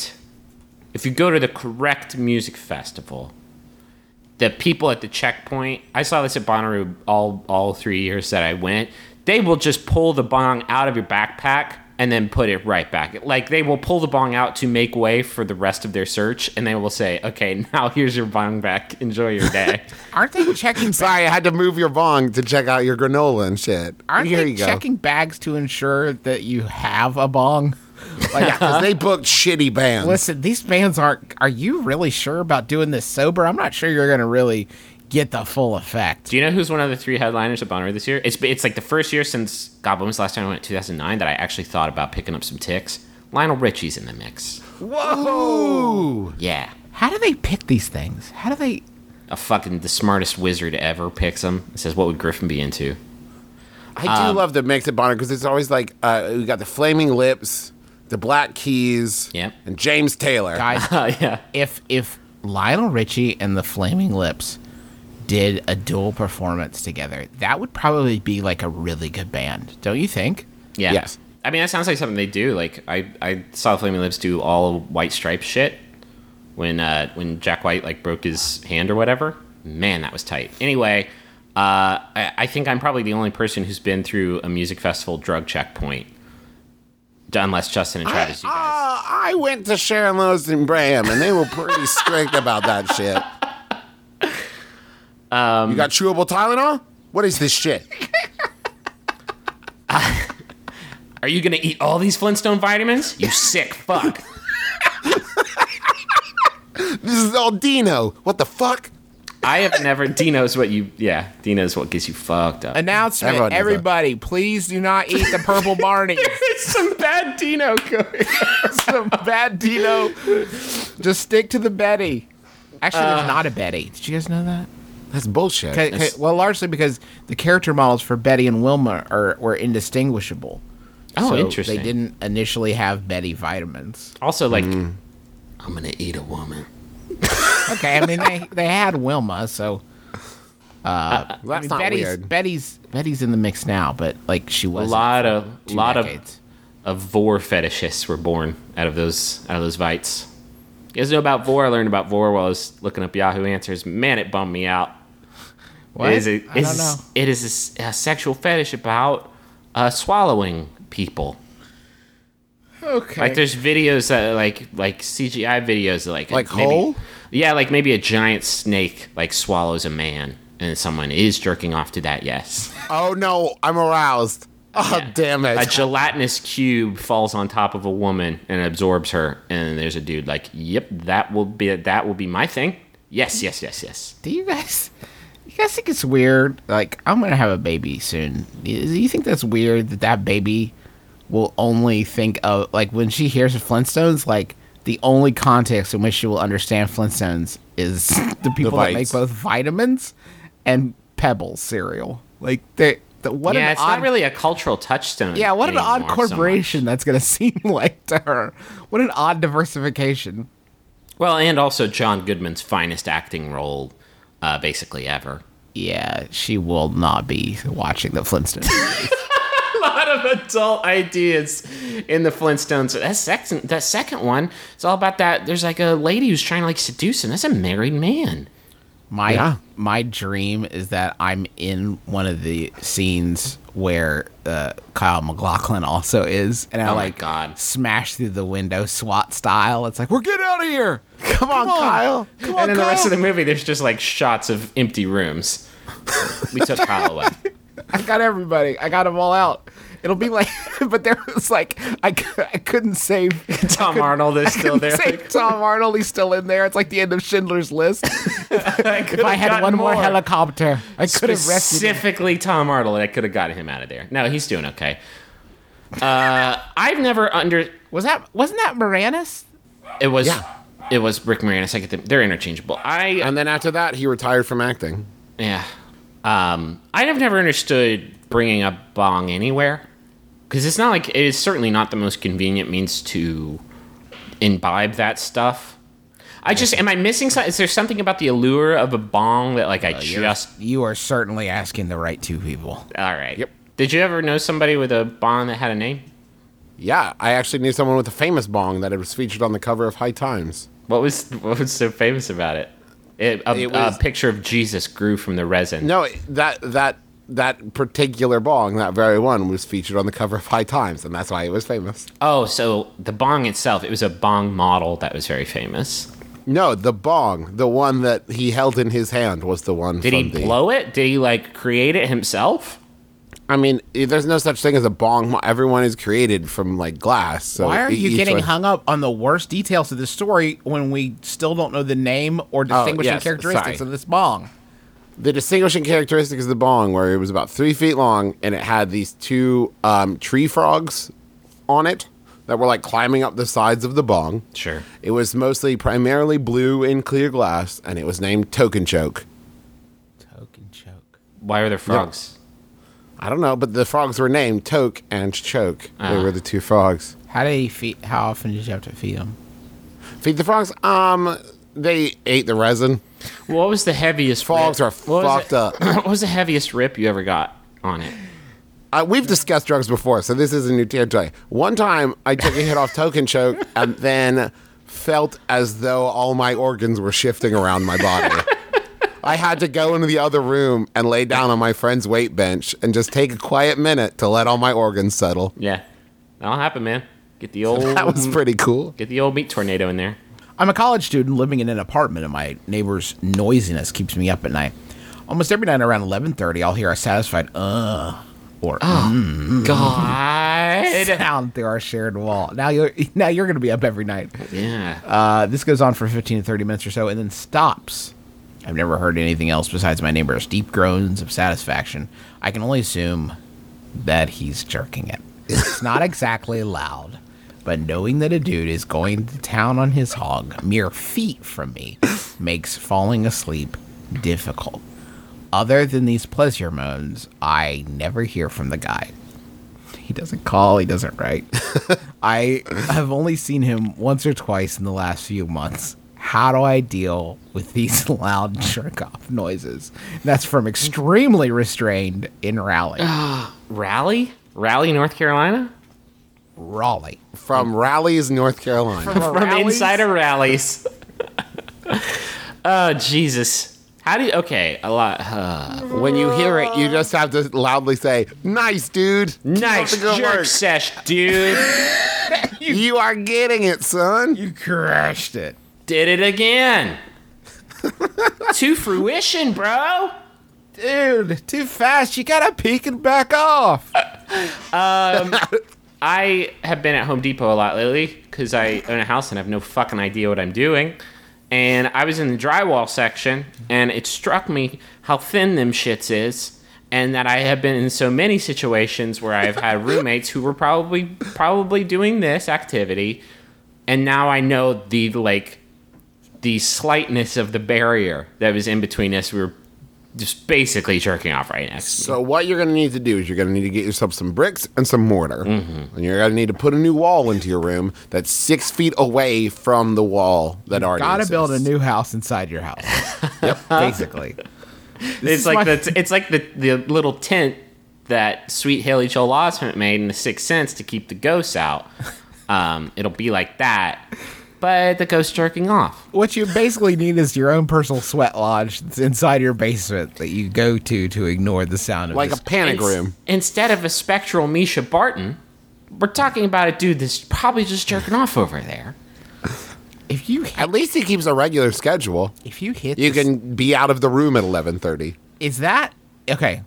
correct music festival, the people at the checkpoint, I saw this at Bonnaroo all 3 years that I went, they will just pull the bong out of your backpack and then put it right back. Like, they will pull the bong out to make way for the rest of their search, and they will say, okay, now here's your bong back. Enjoy your day. Aren't they checking Sorry, I had to move your bong to check out your granola and shit. Aren't Here they you go. checking bags to ensure that you have a bong? Yeah, because they booked shitty bands. Listen, these bands aren't. Are you really sure about doing this sober? I'm not sure you're going to really get the full effect. Do you know who's one of the 3 headliners at Bonnaroo this year? It's like the first year since, God, when was the last time I went? 2009, that I actually thought about picking up some ticks. Lionel Richie's in the mix. Whoa! Yeah. How do they pick these things? How do they? The smartest wizard ever picks them. It says, what would Griffin be into? I do love the mix at Bonner because it's always like we got the Flaming Lips, the Black Keys, Yep. and James Taylor. Guys, Yeah. if Lionel Richie and the Flaming Lips did a dual performance together, that would probably be like a really good band, don't you think? Yeah. Yes. I mean, that sounds like something they do. Like, I saw Flaming Lips do all White Stripes shit when Jack White, like, broke his hand or whatever. Man, that was tight. Anyway, I think I'm probably the only person who's been through a music festival drug checkpoint. Unless Justin and Travis, you guys. I went to Sharon Lowe's in Braham, and they were pretty strict about that shit. You got chewable Tylenol? What is this shit? Are you going to eat all these Flintstone vitamins? You sick fuck. This is all Dino. What the fuck? I have never. Dino's what gets you fucked up. Announcement, Everyone does everybody, please do not eat the purple Barney. It's some bad Dino going. Some bad Dino. Just stick to the Betty. Actually, there's not a Betty. Did you guys know that? That's bullshit. Well, largely because the character models for Betty and Wilma were indistinguishable. Oh, So interesting. They didn't initially have Betty vitamins. Also, like, I'm going to eat a woman. Okay, I mean they had Wilma, so That's not weird. Betty's in the mix now, but like she was A lot of decades. vor fetishists were born out of those vites. You guys know about vor? I learned about vor while I was looking up Yahoo Answers. Man, it bummed me out. What? I don't know. It is a sexual fetish about swallowing people. Okay. Like there's videos that like CGI videos that like Like maybe, whole? Yeah, like maybe a giant snake like swallows a man and someone is jerking off to that. Yes. Oh no, I'm aroused. Oh damn it! A gelatinous cube falls on top of a woman and absorbs her, and there's a dude like, "Yep, that will be my thing." Yes. Do you guys think it's weird? Like, I'm gonna have a baby soon. Do you think that's weird that baby will only think of, like, when she hears of Flintstones, like, the only context in which she will understand Flintstones is the people that make bites. both vitamins and Pebbles cereal. Like, what Yeah, an it's odd, not really a cultural touchstone. yeah, what an odd anymore so corporation much. that's gonna seem like to her. What an odd diversification. Well, and also John Goodman's finest acting role, basically ever. Yeah, she will not be watching the Flintstones. A lot of adult ideas in the Flintstones. That second one, it's all about that. There's like a lady who's trying to like seduce him. That's a married man. My dream is that I'm in one of the scenes where Kyle MacLachlan also is, and I Oh my like God. smash through the window SWAT style. It's like, we're getting out of here. Come on, Kyle. Come on, And then the Kyle. rest of the movie, there's just like shots of empty rooms. We took Kyle away. I got everybody. I got them all out. It'll be like, but there was like, I couldn't save Tom Arnold is still there. Save Tom Arnold. He's still in there. It's like the end of Schindler's List. If I had gotten one more more. helicopter, I could have rescued him. Specifically Tom Arnold, I could have gotten him out of there. No, he's doing okay. I've never Wasn't that Moranis? It was Rick Moranis. I get them. They're interchangeable. And then after that, he retired from acting. Yeah. I've never understood bringing a bong anywhere. Because it's not like, it is certainly not the most convenient means to imbibe that stuff. Am I missing something? Is there something about the allure of a bong that like You are certainly asking the right two people. all right. Yep. Did you ever know somebody with a bong that had a name? Yeah, I actually knew someone with a famous bong that it was featured on the cover of High Times. What was so famous about it? A picture of Jesus grew from the resin. No, that particular bong, that very one, was featured on the cover of High Times, and that's why it was famous. Oh, so the bong itself, it was a bong model that was very famous. No, the bong, the one that he held in his hand, was the one. Did he blow it? Did he like create it himself? I mean, there's no such thing as a bong. Everyone is created from like glass. So Why are you each getting one- hung up on the worst details of the story when we still don't know the name or distinguishing yes, characteristics sorry. of this bong? The distinguishing characteristic is the bong, where it was about 3 feet long, and it had these two tree frogs on it that were like climbing up the sides of the bong. Sure. It was primarily blue in clear glass, and it was named Token Choke. Token choke. Why are there frogs? I don't know, but the frogs were named Toke and Choke. They were the two frogs. How often did you have to feed them? Feed the frogs? They ate the resin. What was the heaviest Frogs rip? are fucked up. What was the heaviest rip you ever got on it? We've discussed drugs before, so this is a new territory. One time, I took a hit off Token Choke and then felt as though all my organs were shifting around my body. I had to go into the other room and lay down on my friend's weight bench and just take a quiet minute to let all my organs settle. Yeah. That'll happen, man. Get the old That was pretty cool. Get the old meat tornado in there. I'm a college student living in an apartment, and my neighbor's noisiness keeps me up at night. Almost every night around 11:30, I'll hear a satisfied or God. sound through our shared wall. Now you're going to be up every night. Yeah. This goes on for 15 to 30 minutes or so, and then stops. I've never heard anything else besides my neighbor's deep groans of satisfaction. I can only assume that he's jerking it. It's not exactly loud, but knowing that a dude is going to town on his hog mere feet from me makes falling asleep difficult. Other than these pleasure moans, I never hear from the guy. He doesn't call, he doesn't write. I have only seen him once or twice in the last few months. How do I deal with these loud jerk-off noises? That's from extremely restrained in Raleigh. Raleigh? Raleigh, North Carolina? Raleigh. From Raleigh's, North Carolina. From inside of Raleigh's. Oh, Jesus. How do you... Okay, a lot... When you hear it, you just have to loudly say, "Nice, dude. nice Keep up the good jerk work. sesh, dude. You are getting it, son." You crashed it. Did it again. To fruition, bro. Dude, too fast. You gotta peek and back off. I have been at Home Depot a lot lately because I own a house and have no fucking idea what I'm doing. And I was in the drywall section, and it struck me how thin them shits is, and that I have been in so many situations where I've had roommates who were probably doing this activity, and now I know the slightness of the barrier that was in between us. We were just basically jerking off right next to me. So what you're going to need to do is you're going to need to get yourself some bricks and some mortar. And you're going to need to put a new wall into your room that's 6 feet away from the wall that already Gotta exists. build a new house inside your house. Yep, basically. It's like the little tent that sweet Haley Joel Osment made in The Sixth Sense to keep the ghosts out. It'll be like that, but the ghost jerking off. What you basically need is your own personal sweat lodge that's inside your basement that you go to ignore the sound of Like this. a panic room. Instead of a spectral Misha Barton, we're talking about a dude that's probably just jerking off over there. If you At least he keeps a regular schedule. if you hit You this- can be out of the room at 11:30. is that okay?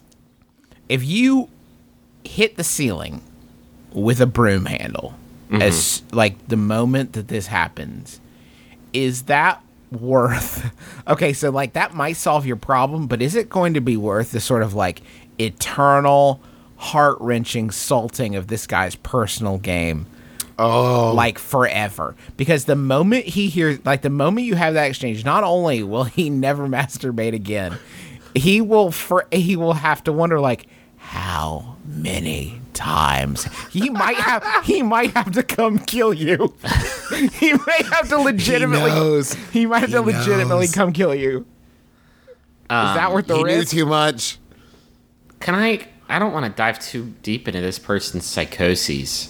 If you hit the ceiling with a broom handle, as like the moment that this happens, is that worth? Okay, so like that might solve your problem, but is it going to be worth the sort of like eternal, heart-wrenching salting of this guy's personal game? Oh. Like forever, because the moment he hears, like the moment you have that exchange, not only will he never masturbate again, he will have to wonder like how many times he might have to come kill you. He may have to legitimately. knows. He might have to He legitimately knows. come kill you. Is that worth the He knew risk? too much. Can I don't want to dive too deep into this person's psychoses,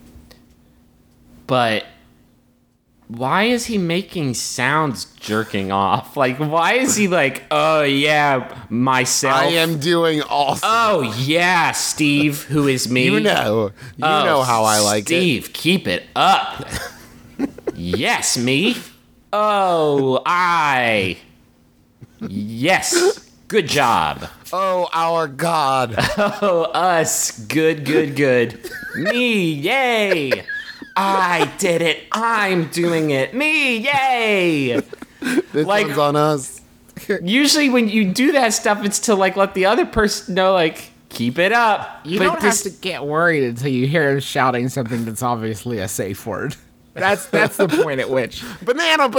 but why is he making sounds jerking off? Like, why is he like, oh yeah, myself? I am doing awesome. Oh yeah, Steve, who is me? You know how I like Steve, keep it up. Yes, me. Oh, I. Yes, good job. it. Oh, our God. Oh, us. Good, good, good. Me, yay. I did it. I'm doing it. Me, yay. This Like- one's on us. Usually when you do that stuff, it's to like let the other person know, like, Keep it up. You But don't this- have to get worried until you hear him shouting something that's obviously a safe word. That's the point at which. Banana.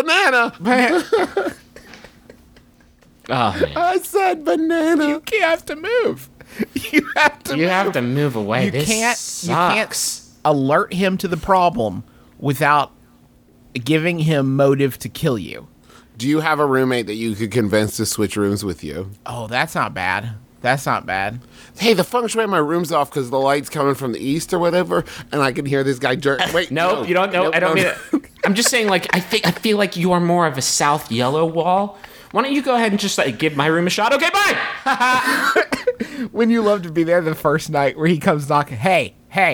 Oh man. I said banana. You have to move. You have to. You have to move away. You This can't. sucks. You can't alert him to the problem without giving him motive to kill you. Do you have a roommate that you could convince to switch rooms with you? Oh, that's not bad. That's not bad. Hey, the feng shui in my room's off because the light's coming from the east or whatever, and I can hear this guy jerk. Wait, No, you don't know. Nope, I don't no, mean it. I'm just saying, like, I feel like you are more of a south yellow wall. Why don't you go ahead and just like give my room a shot? Okay, bye. When you love to be there the first night where he comes knocking. Hey,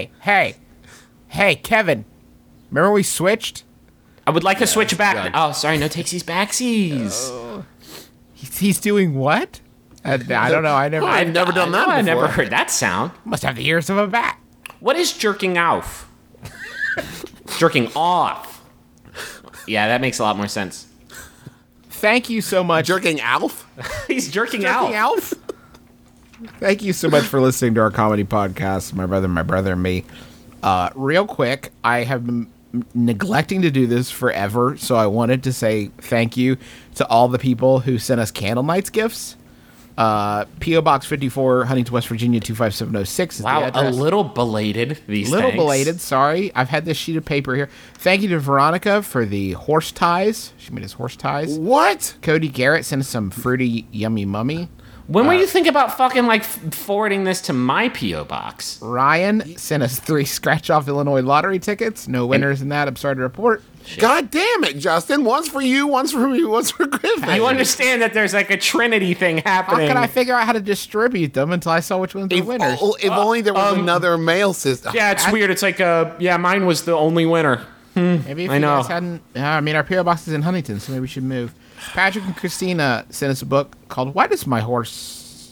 Kevin. Remember we switched? I would like to switch back. done. Oh, sorry, no takesies backsies. He's doing what? I don't know. I've never done that I before. never heard that sound. Must have the ears of a bat. What is jerking off? Jerking off. Yeah, that makes a lot more sense. Thank you so much. Jerking Alf? He's jerking Jerking out. Alf. Thank you so much for listening to our comedy podcast, My Brother, and Me. Real quick, I have been neglecting to do this forever, so I wanted to say thank you to all the people who sent us Candle Nights gifts. P.O. Box 54, Huntington, West Virginia, 25706 is Wow, the a address. little belated. These Little thanks. belated, sorry. I've had this sheet of paper here. Thank you to Veronica for the horse ties. She made us horse ties. What? Cody Garrett sent us some fruity, yummy mummy. When were you thinking about fucking like forwarding this to my PO box? Ryan sent us 3 scratch-off Illinois lottery tickets. No winners in that, I'm sorry to report. God damn it, Justin. One's for you, one's for me, one's for Griffin. You understand that there's like a Trinity thing How happening. could I figure out how to distribute them until I saw which ones were If, winners? if only there was another mail system. Yeah, it's weird. It's like, yeah, mine was the only winner. Maybe if I you know. guys hadn't... I mean, our P.O. Box is in Huntington, so maybe we should move. Patrick and Christina sent us a book called Why Does My Horse...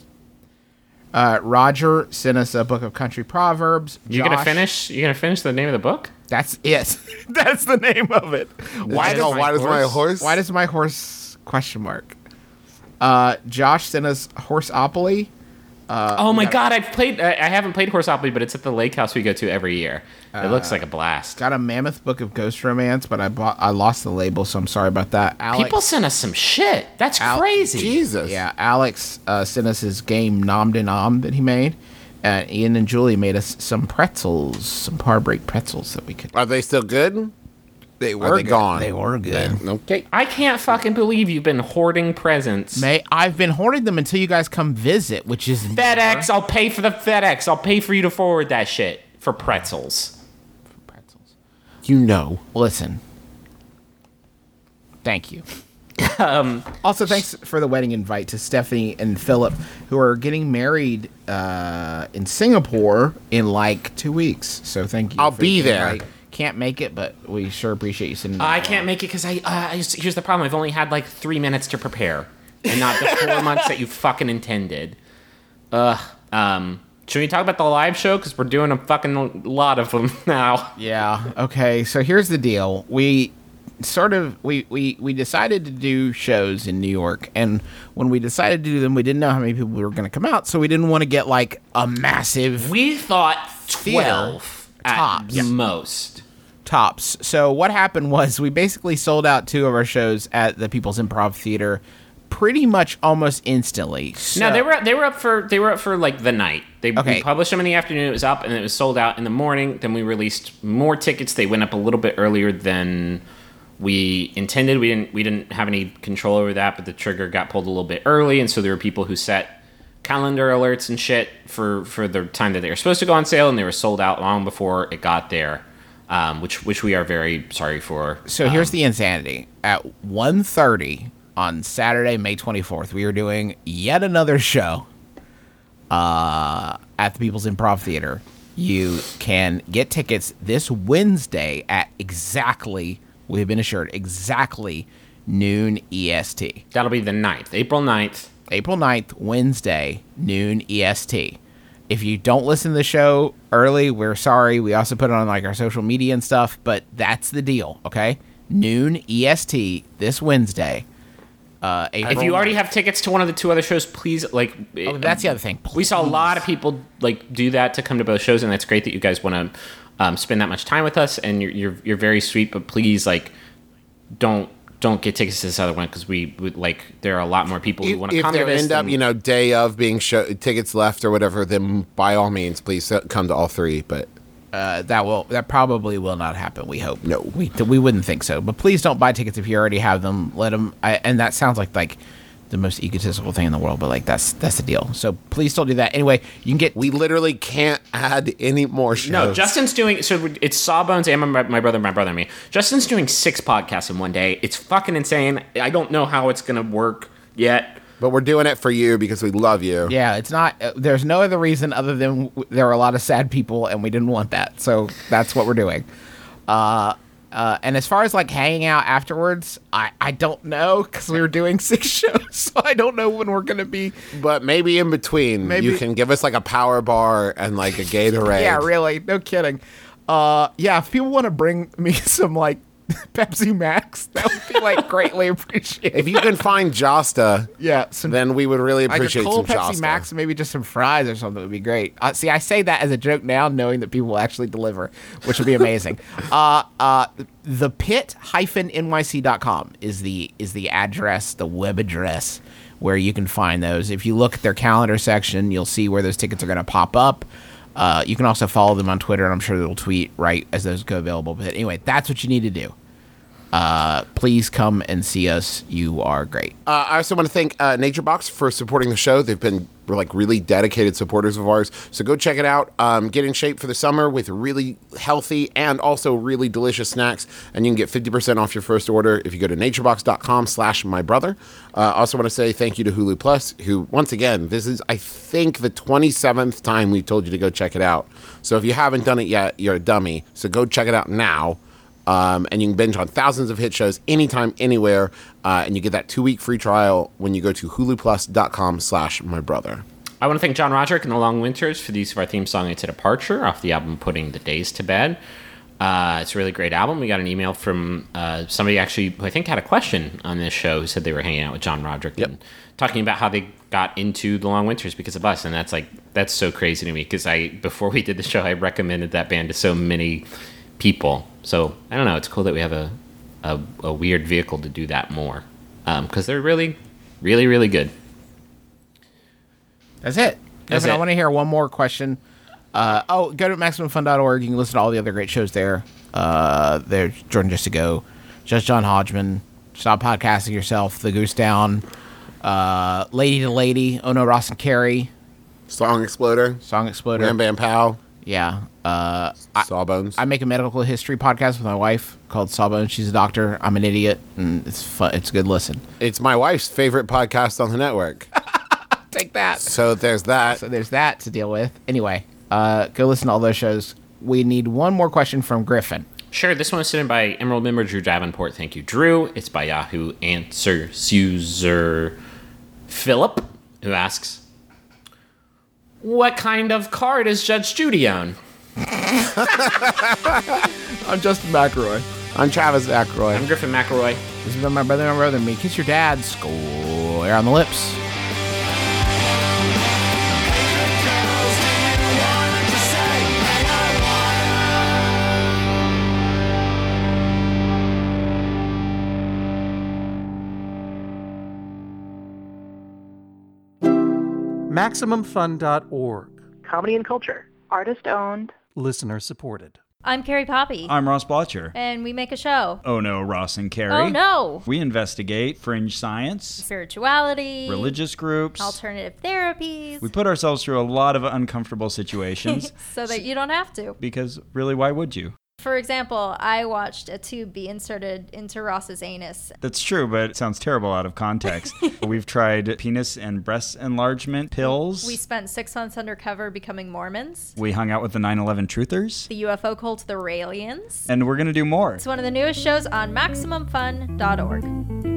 Roger sent us a book of country proverbs. You gonna Josh- finish? You gonna finish the name of the book? That's it. That's the name of it. Why does my horse? Why does my horse? ? Josh sent us Horseopoly. Oh my god, I haven't played Horseopoly, but it's at the lake house we go to every year. It looks like a blast. Got a Mammoth Book of Ghost Romance, but I lost the label, so I'm sorry about that. Alex, People send us some shit. That's crazy. Jesus. yeah, Alex sent us his game Nom de Nom that he made. Ian and Julie made us some pretzels, some Heartbreak pretzels that we could. Are they still good? They Are they gone? They were good. Okay. I can't fucking believe you've been hoarding presents. I've been hoarding them until you guys come visit, which is FedEx, I'll pay for the FedEx. I'll pay for you to forward that shit for pretzels. pretzels. You know. Listen. Thank you. Also, thanks for the wedding invite to Stephanie and Philip, who are getting married in Singapore in like 2 weeks. So thank you. I'll for be the there. invite. Can't make it, but we sure appreciate you sending. I can't make it because here's the problem. I've only had like 3 minutes to prepare, and not the 4 months that you fucking intended. Should we talk about the live show? Because we're doing a fucking lot of them now. Yeah. Okay. So here's the deal. We decided to do shows in New York, and when we decided to do them, we didn't know how many people were going to come out, so we didn't want to get like a massive We thought Theater 12 at tops. most. tops. So what happened was we basically sold out 2 of our shows at the People's Improv Theater pretty much almost instantly. So, No, they were up for like the night. We Okay. published them in the afternoon. It was up, and it was sold out in the morning. Then we released more tickets. They went up a little bit earlier than we intended. We didn't have any control over that, but the trigger got pulled a little bit early, and so there were people who set calendar alerts and shit for the time that they were supposed to go on sale, and they were sold out long before it got there, which we are very sorry for. So here's the insanity. At 1:30 on Saturday, May 24th, we are doing yet another show at the People's Improv Theater. You can get tickets this Wednesday at exactly, we've been assured, exactly noon EST. That'll be the 9th, April 9th. April 9th, Wednesday, noon EST. If you don't listen to the show early, we're sorry. We also put it on like our social media and stuff, but that's the deal, okay? Noon EST this Wednesday. April. If you already have tickets to one of the 2 other shows, please, like... Oh, that's the other thing. We saw a lot of people, like, do that to come to both shows, and that's great that you guys want to spend that much time with us, and you're very sweet, but please, like, don't get tickets to this other one, because we like, there are a lot more people who want to If come to there this. end up, day of being tickets left or whatever, then by all means, please come to all 3, but... that probably will not happen. We hope. No. we wouldn't think so. But please don't buy tickets if you already have them. Let them. And that sounds like the most egotistical thing in the world, but like that's the deal. So please don't do that. Anyway, you can get. We literally can't add any more shows. No, Justin's doing, so it's Sawbones and my brother and me. Justin's doing 6 podcasts in one day. It's fucking insane. I don't know how it's going to work yet. But we're doing it for you because we love you. Yeah, it's not. There's no other reason other than there are a lot of sad people, and we didn't want that. So that's what we're doing. And as far as like hanging out afterwards, I don't know, because we were doing 6 shows, so I don't know when we're gonna be. But maybe in between, you can give us like a power bar and like a Gatorade. Yeah, really, no kidding. Yeah, if people want to bring me some like Pepsi Max, that would be like greatly appreciated. If you can find Josta, Yeah, then we would really like appreciate a cold some Pepsi Josta. Max, maybe just some fries or something would be great. See, I say that as a joke now, knowing that people will actually deliver, which would be amazing. The pit-nyc.com is the address, the web address where you can find those. If you look at their calendar section, you'll see where those tickets are going to pop up. You can also follow them on Twitter, and I'm sure they'll tweet right as those go available. But anyway, that's what you need to do. Please come and see us. You are great. I also want to thank NatureBox for supporting the show. They've been like really dedicated supporters of ours. So go check it out. Get in shape for the summer with really healthy and also really delicious snacks. And you can get 50% off your first order if you go to naturebox.com/mybrother. Also want to say thank you to Hulu Plus, who, once again, this is, I think, the 27th time we've told you to go check it out. So if you haven't done it yet, you're a dummy. So go check it out now. And you can binge on thousands of hit shows anytime, anywhere. And you get that 2-week free trial when you go to huluplus.com/mybrother. I want to thank John Roderick and the Long Winters for the use of our theme song, It's a Departure, off the album Putting the Days to Bed. It's a really great album. We got an email from somebody actually who I think had a question on this show, who said they were hanging out with John Roderick and talking about how they got into the Long Winters because of us. And that's so crazy to me, because before we did the show, I recommended that band to so many people. So I don't know. It's cool that we have a weird vehicle to do that more, because they're really, really, really good. That's it. That's Evan, I it. want to hear one more question. Go to MaximumFun.org. You can listen to all the other great shows there. There's Jordan Just to Go, Just John Hodgman, Stop Podcasting Yourself, The Goose Down, Lady to Lady, Oh No, Ross and Carrie, Song Exploder, Song Exploder. Ram Bam Pow, Yeah. Sawbones. I make a medical history podcast with my wife called Sawbones. She's a doctor. I'm an idiot, and it's fun. It's a good listen. It's my wife's favorite podcast on the network. Take that. So there's that. So there's that to deal with. Anyway, go listen to all those shows. We need one more question from Griffin. Sure, this one was sent in by Emerald member Drew Davenport. Thank you, Drew. It's by Yahoo Answers user Philip, who asks, what kind of car does Judge Judy own? I'm Justin McElroy. I'm Travis Ackroyd. I'm Griffin McElroy. This has been my brother and me. Kiss your dad. Square on the lips. MaximumFun.org. Comedy and culture. Artist owned. Listener supported. I'm Carrie Poppy. I'm Ross Blotcher. And we make a show. Oh no, Ross and Carrie. Oh no! We investigate fringe science, Spirituality, religious groups, alternative therapies. We put ourselves through a lot of uncomfortable situations. So that you don't have to. Because really, why would you? For example, I watched a tube be inserted into Ross's anus. That's true, but it sounds terrible out of context. We've tried penis and breast enlargement pills. We spent 6 months undercover becoming Mormons. We hung out with the 9/11 truthers. The UFO cult, the Raelians. And we're going to do more. It's one of the newest shows on MaximumFun.org.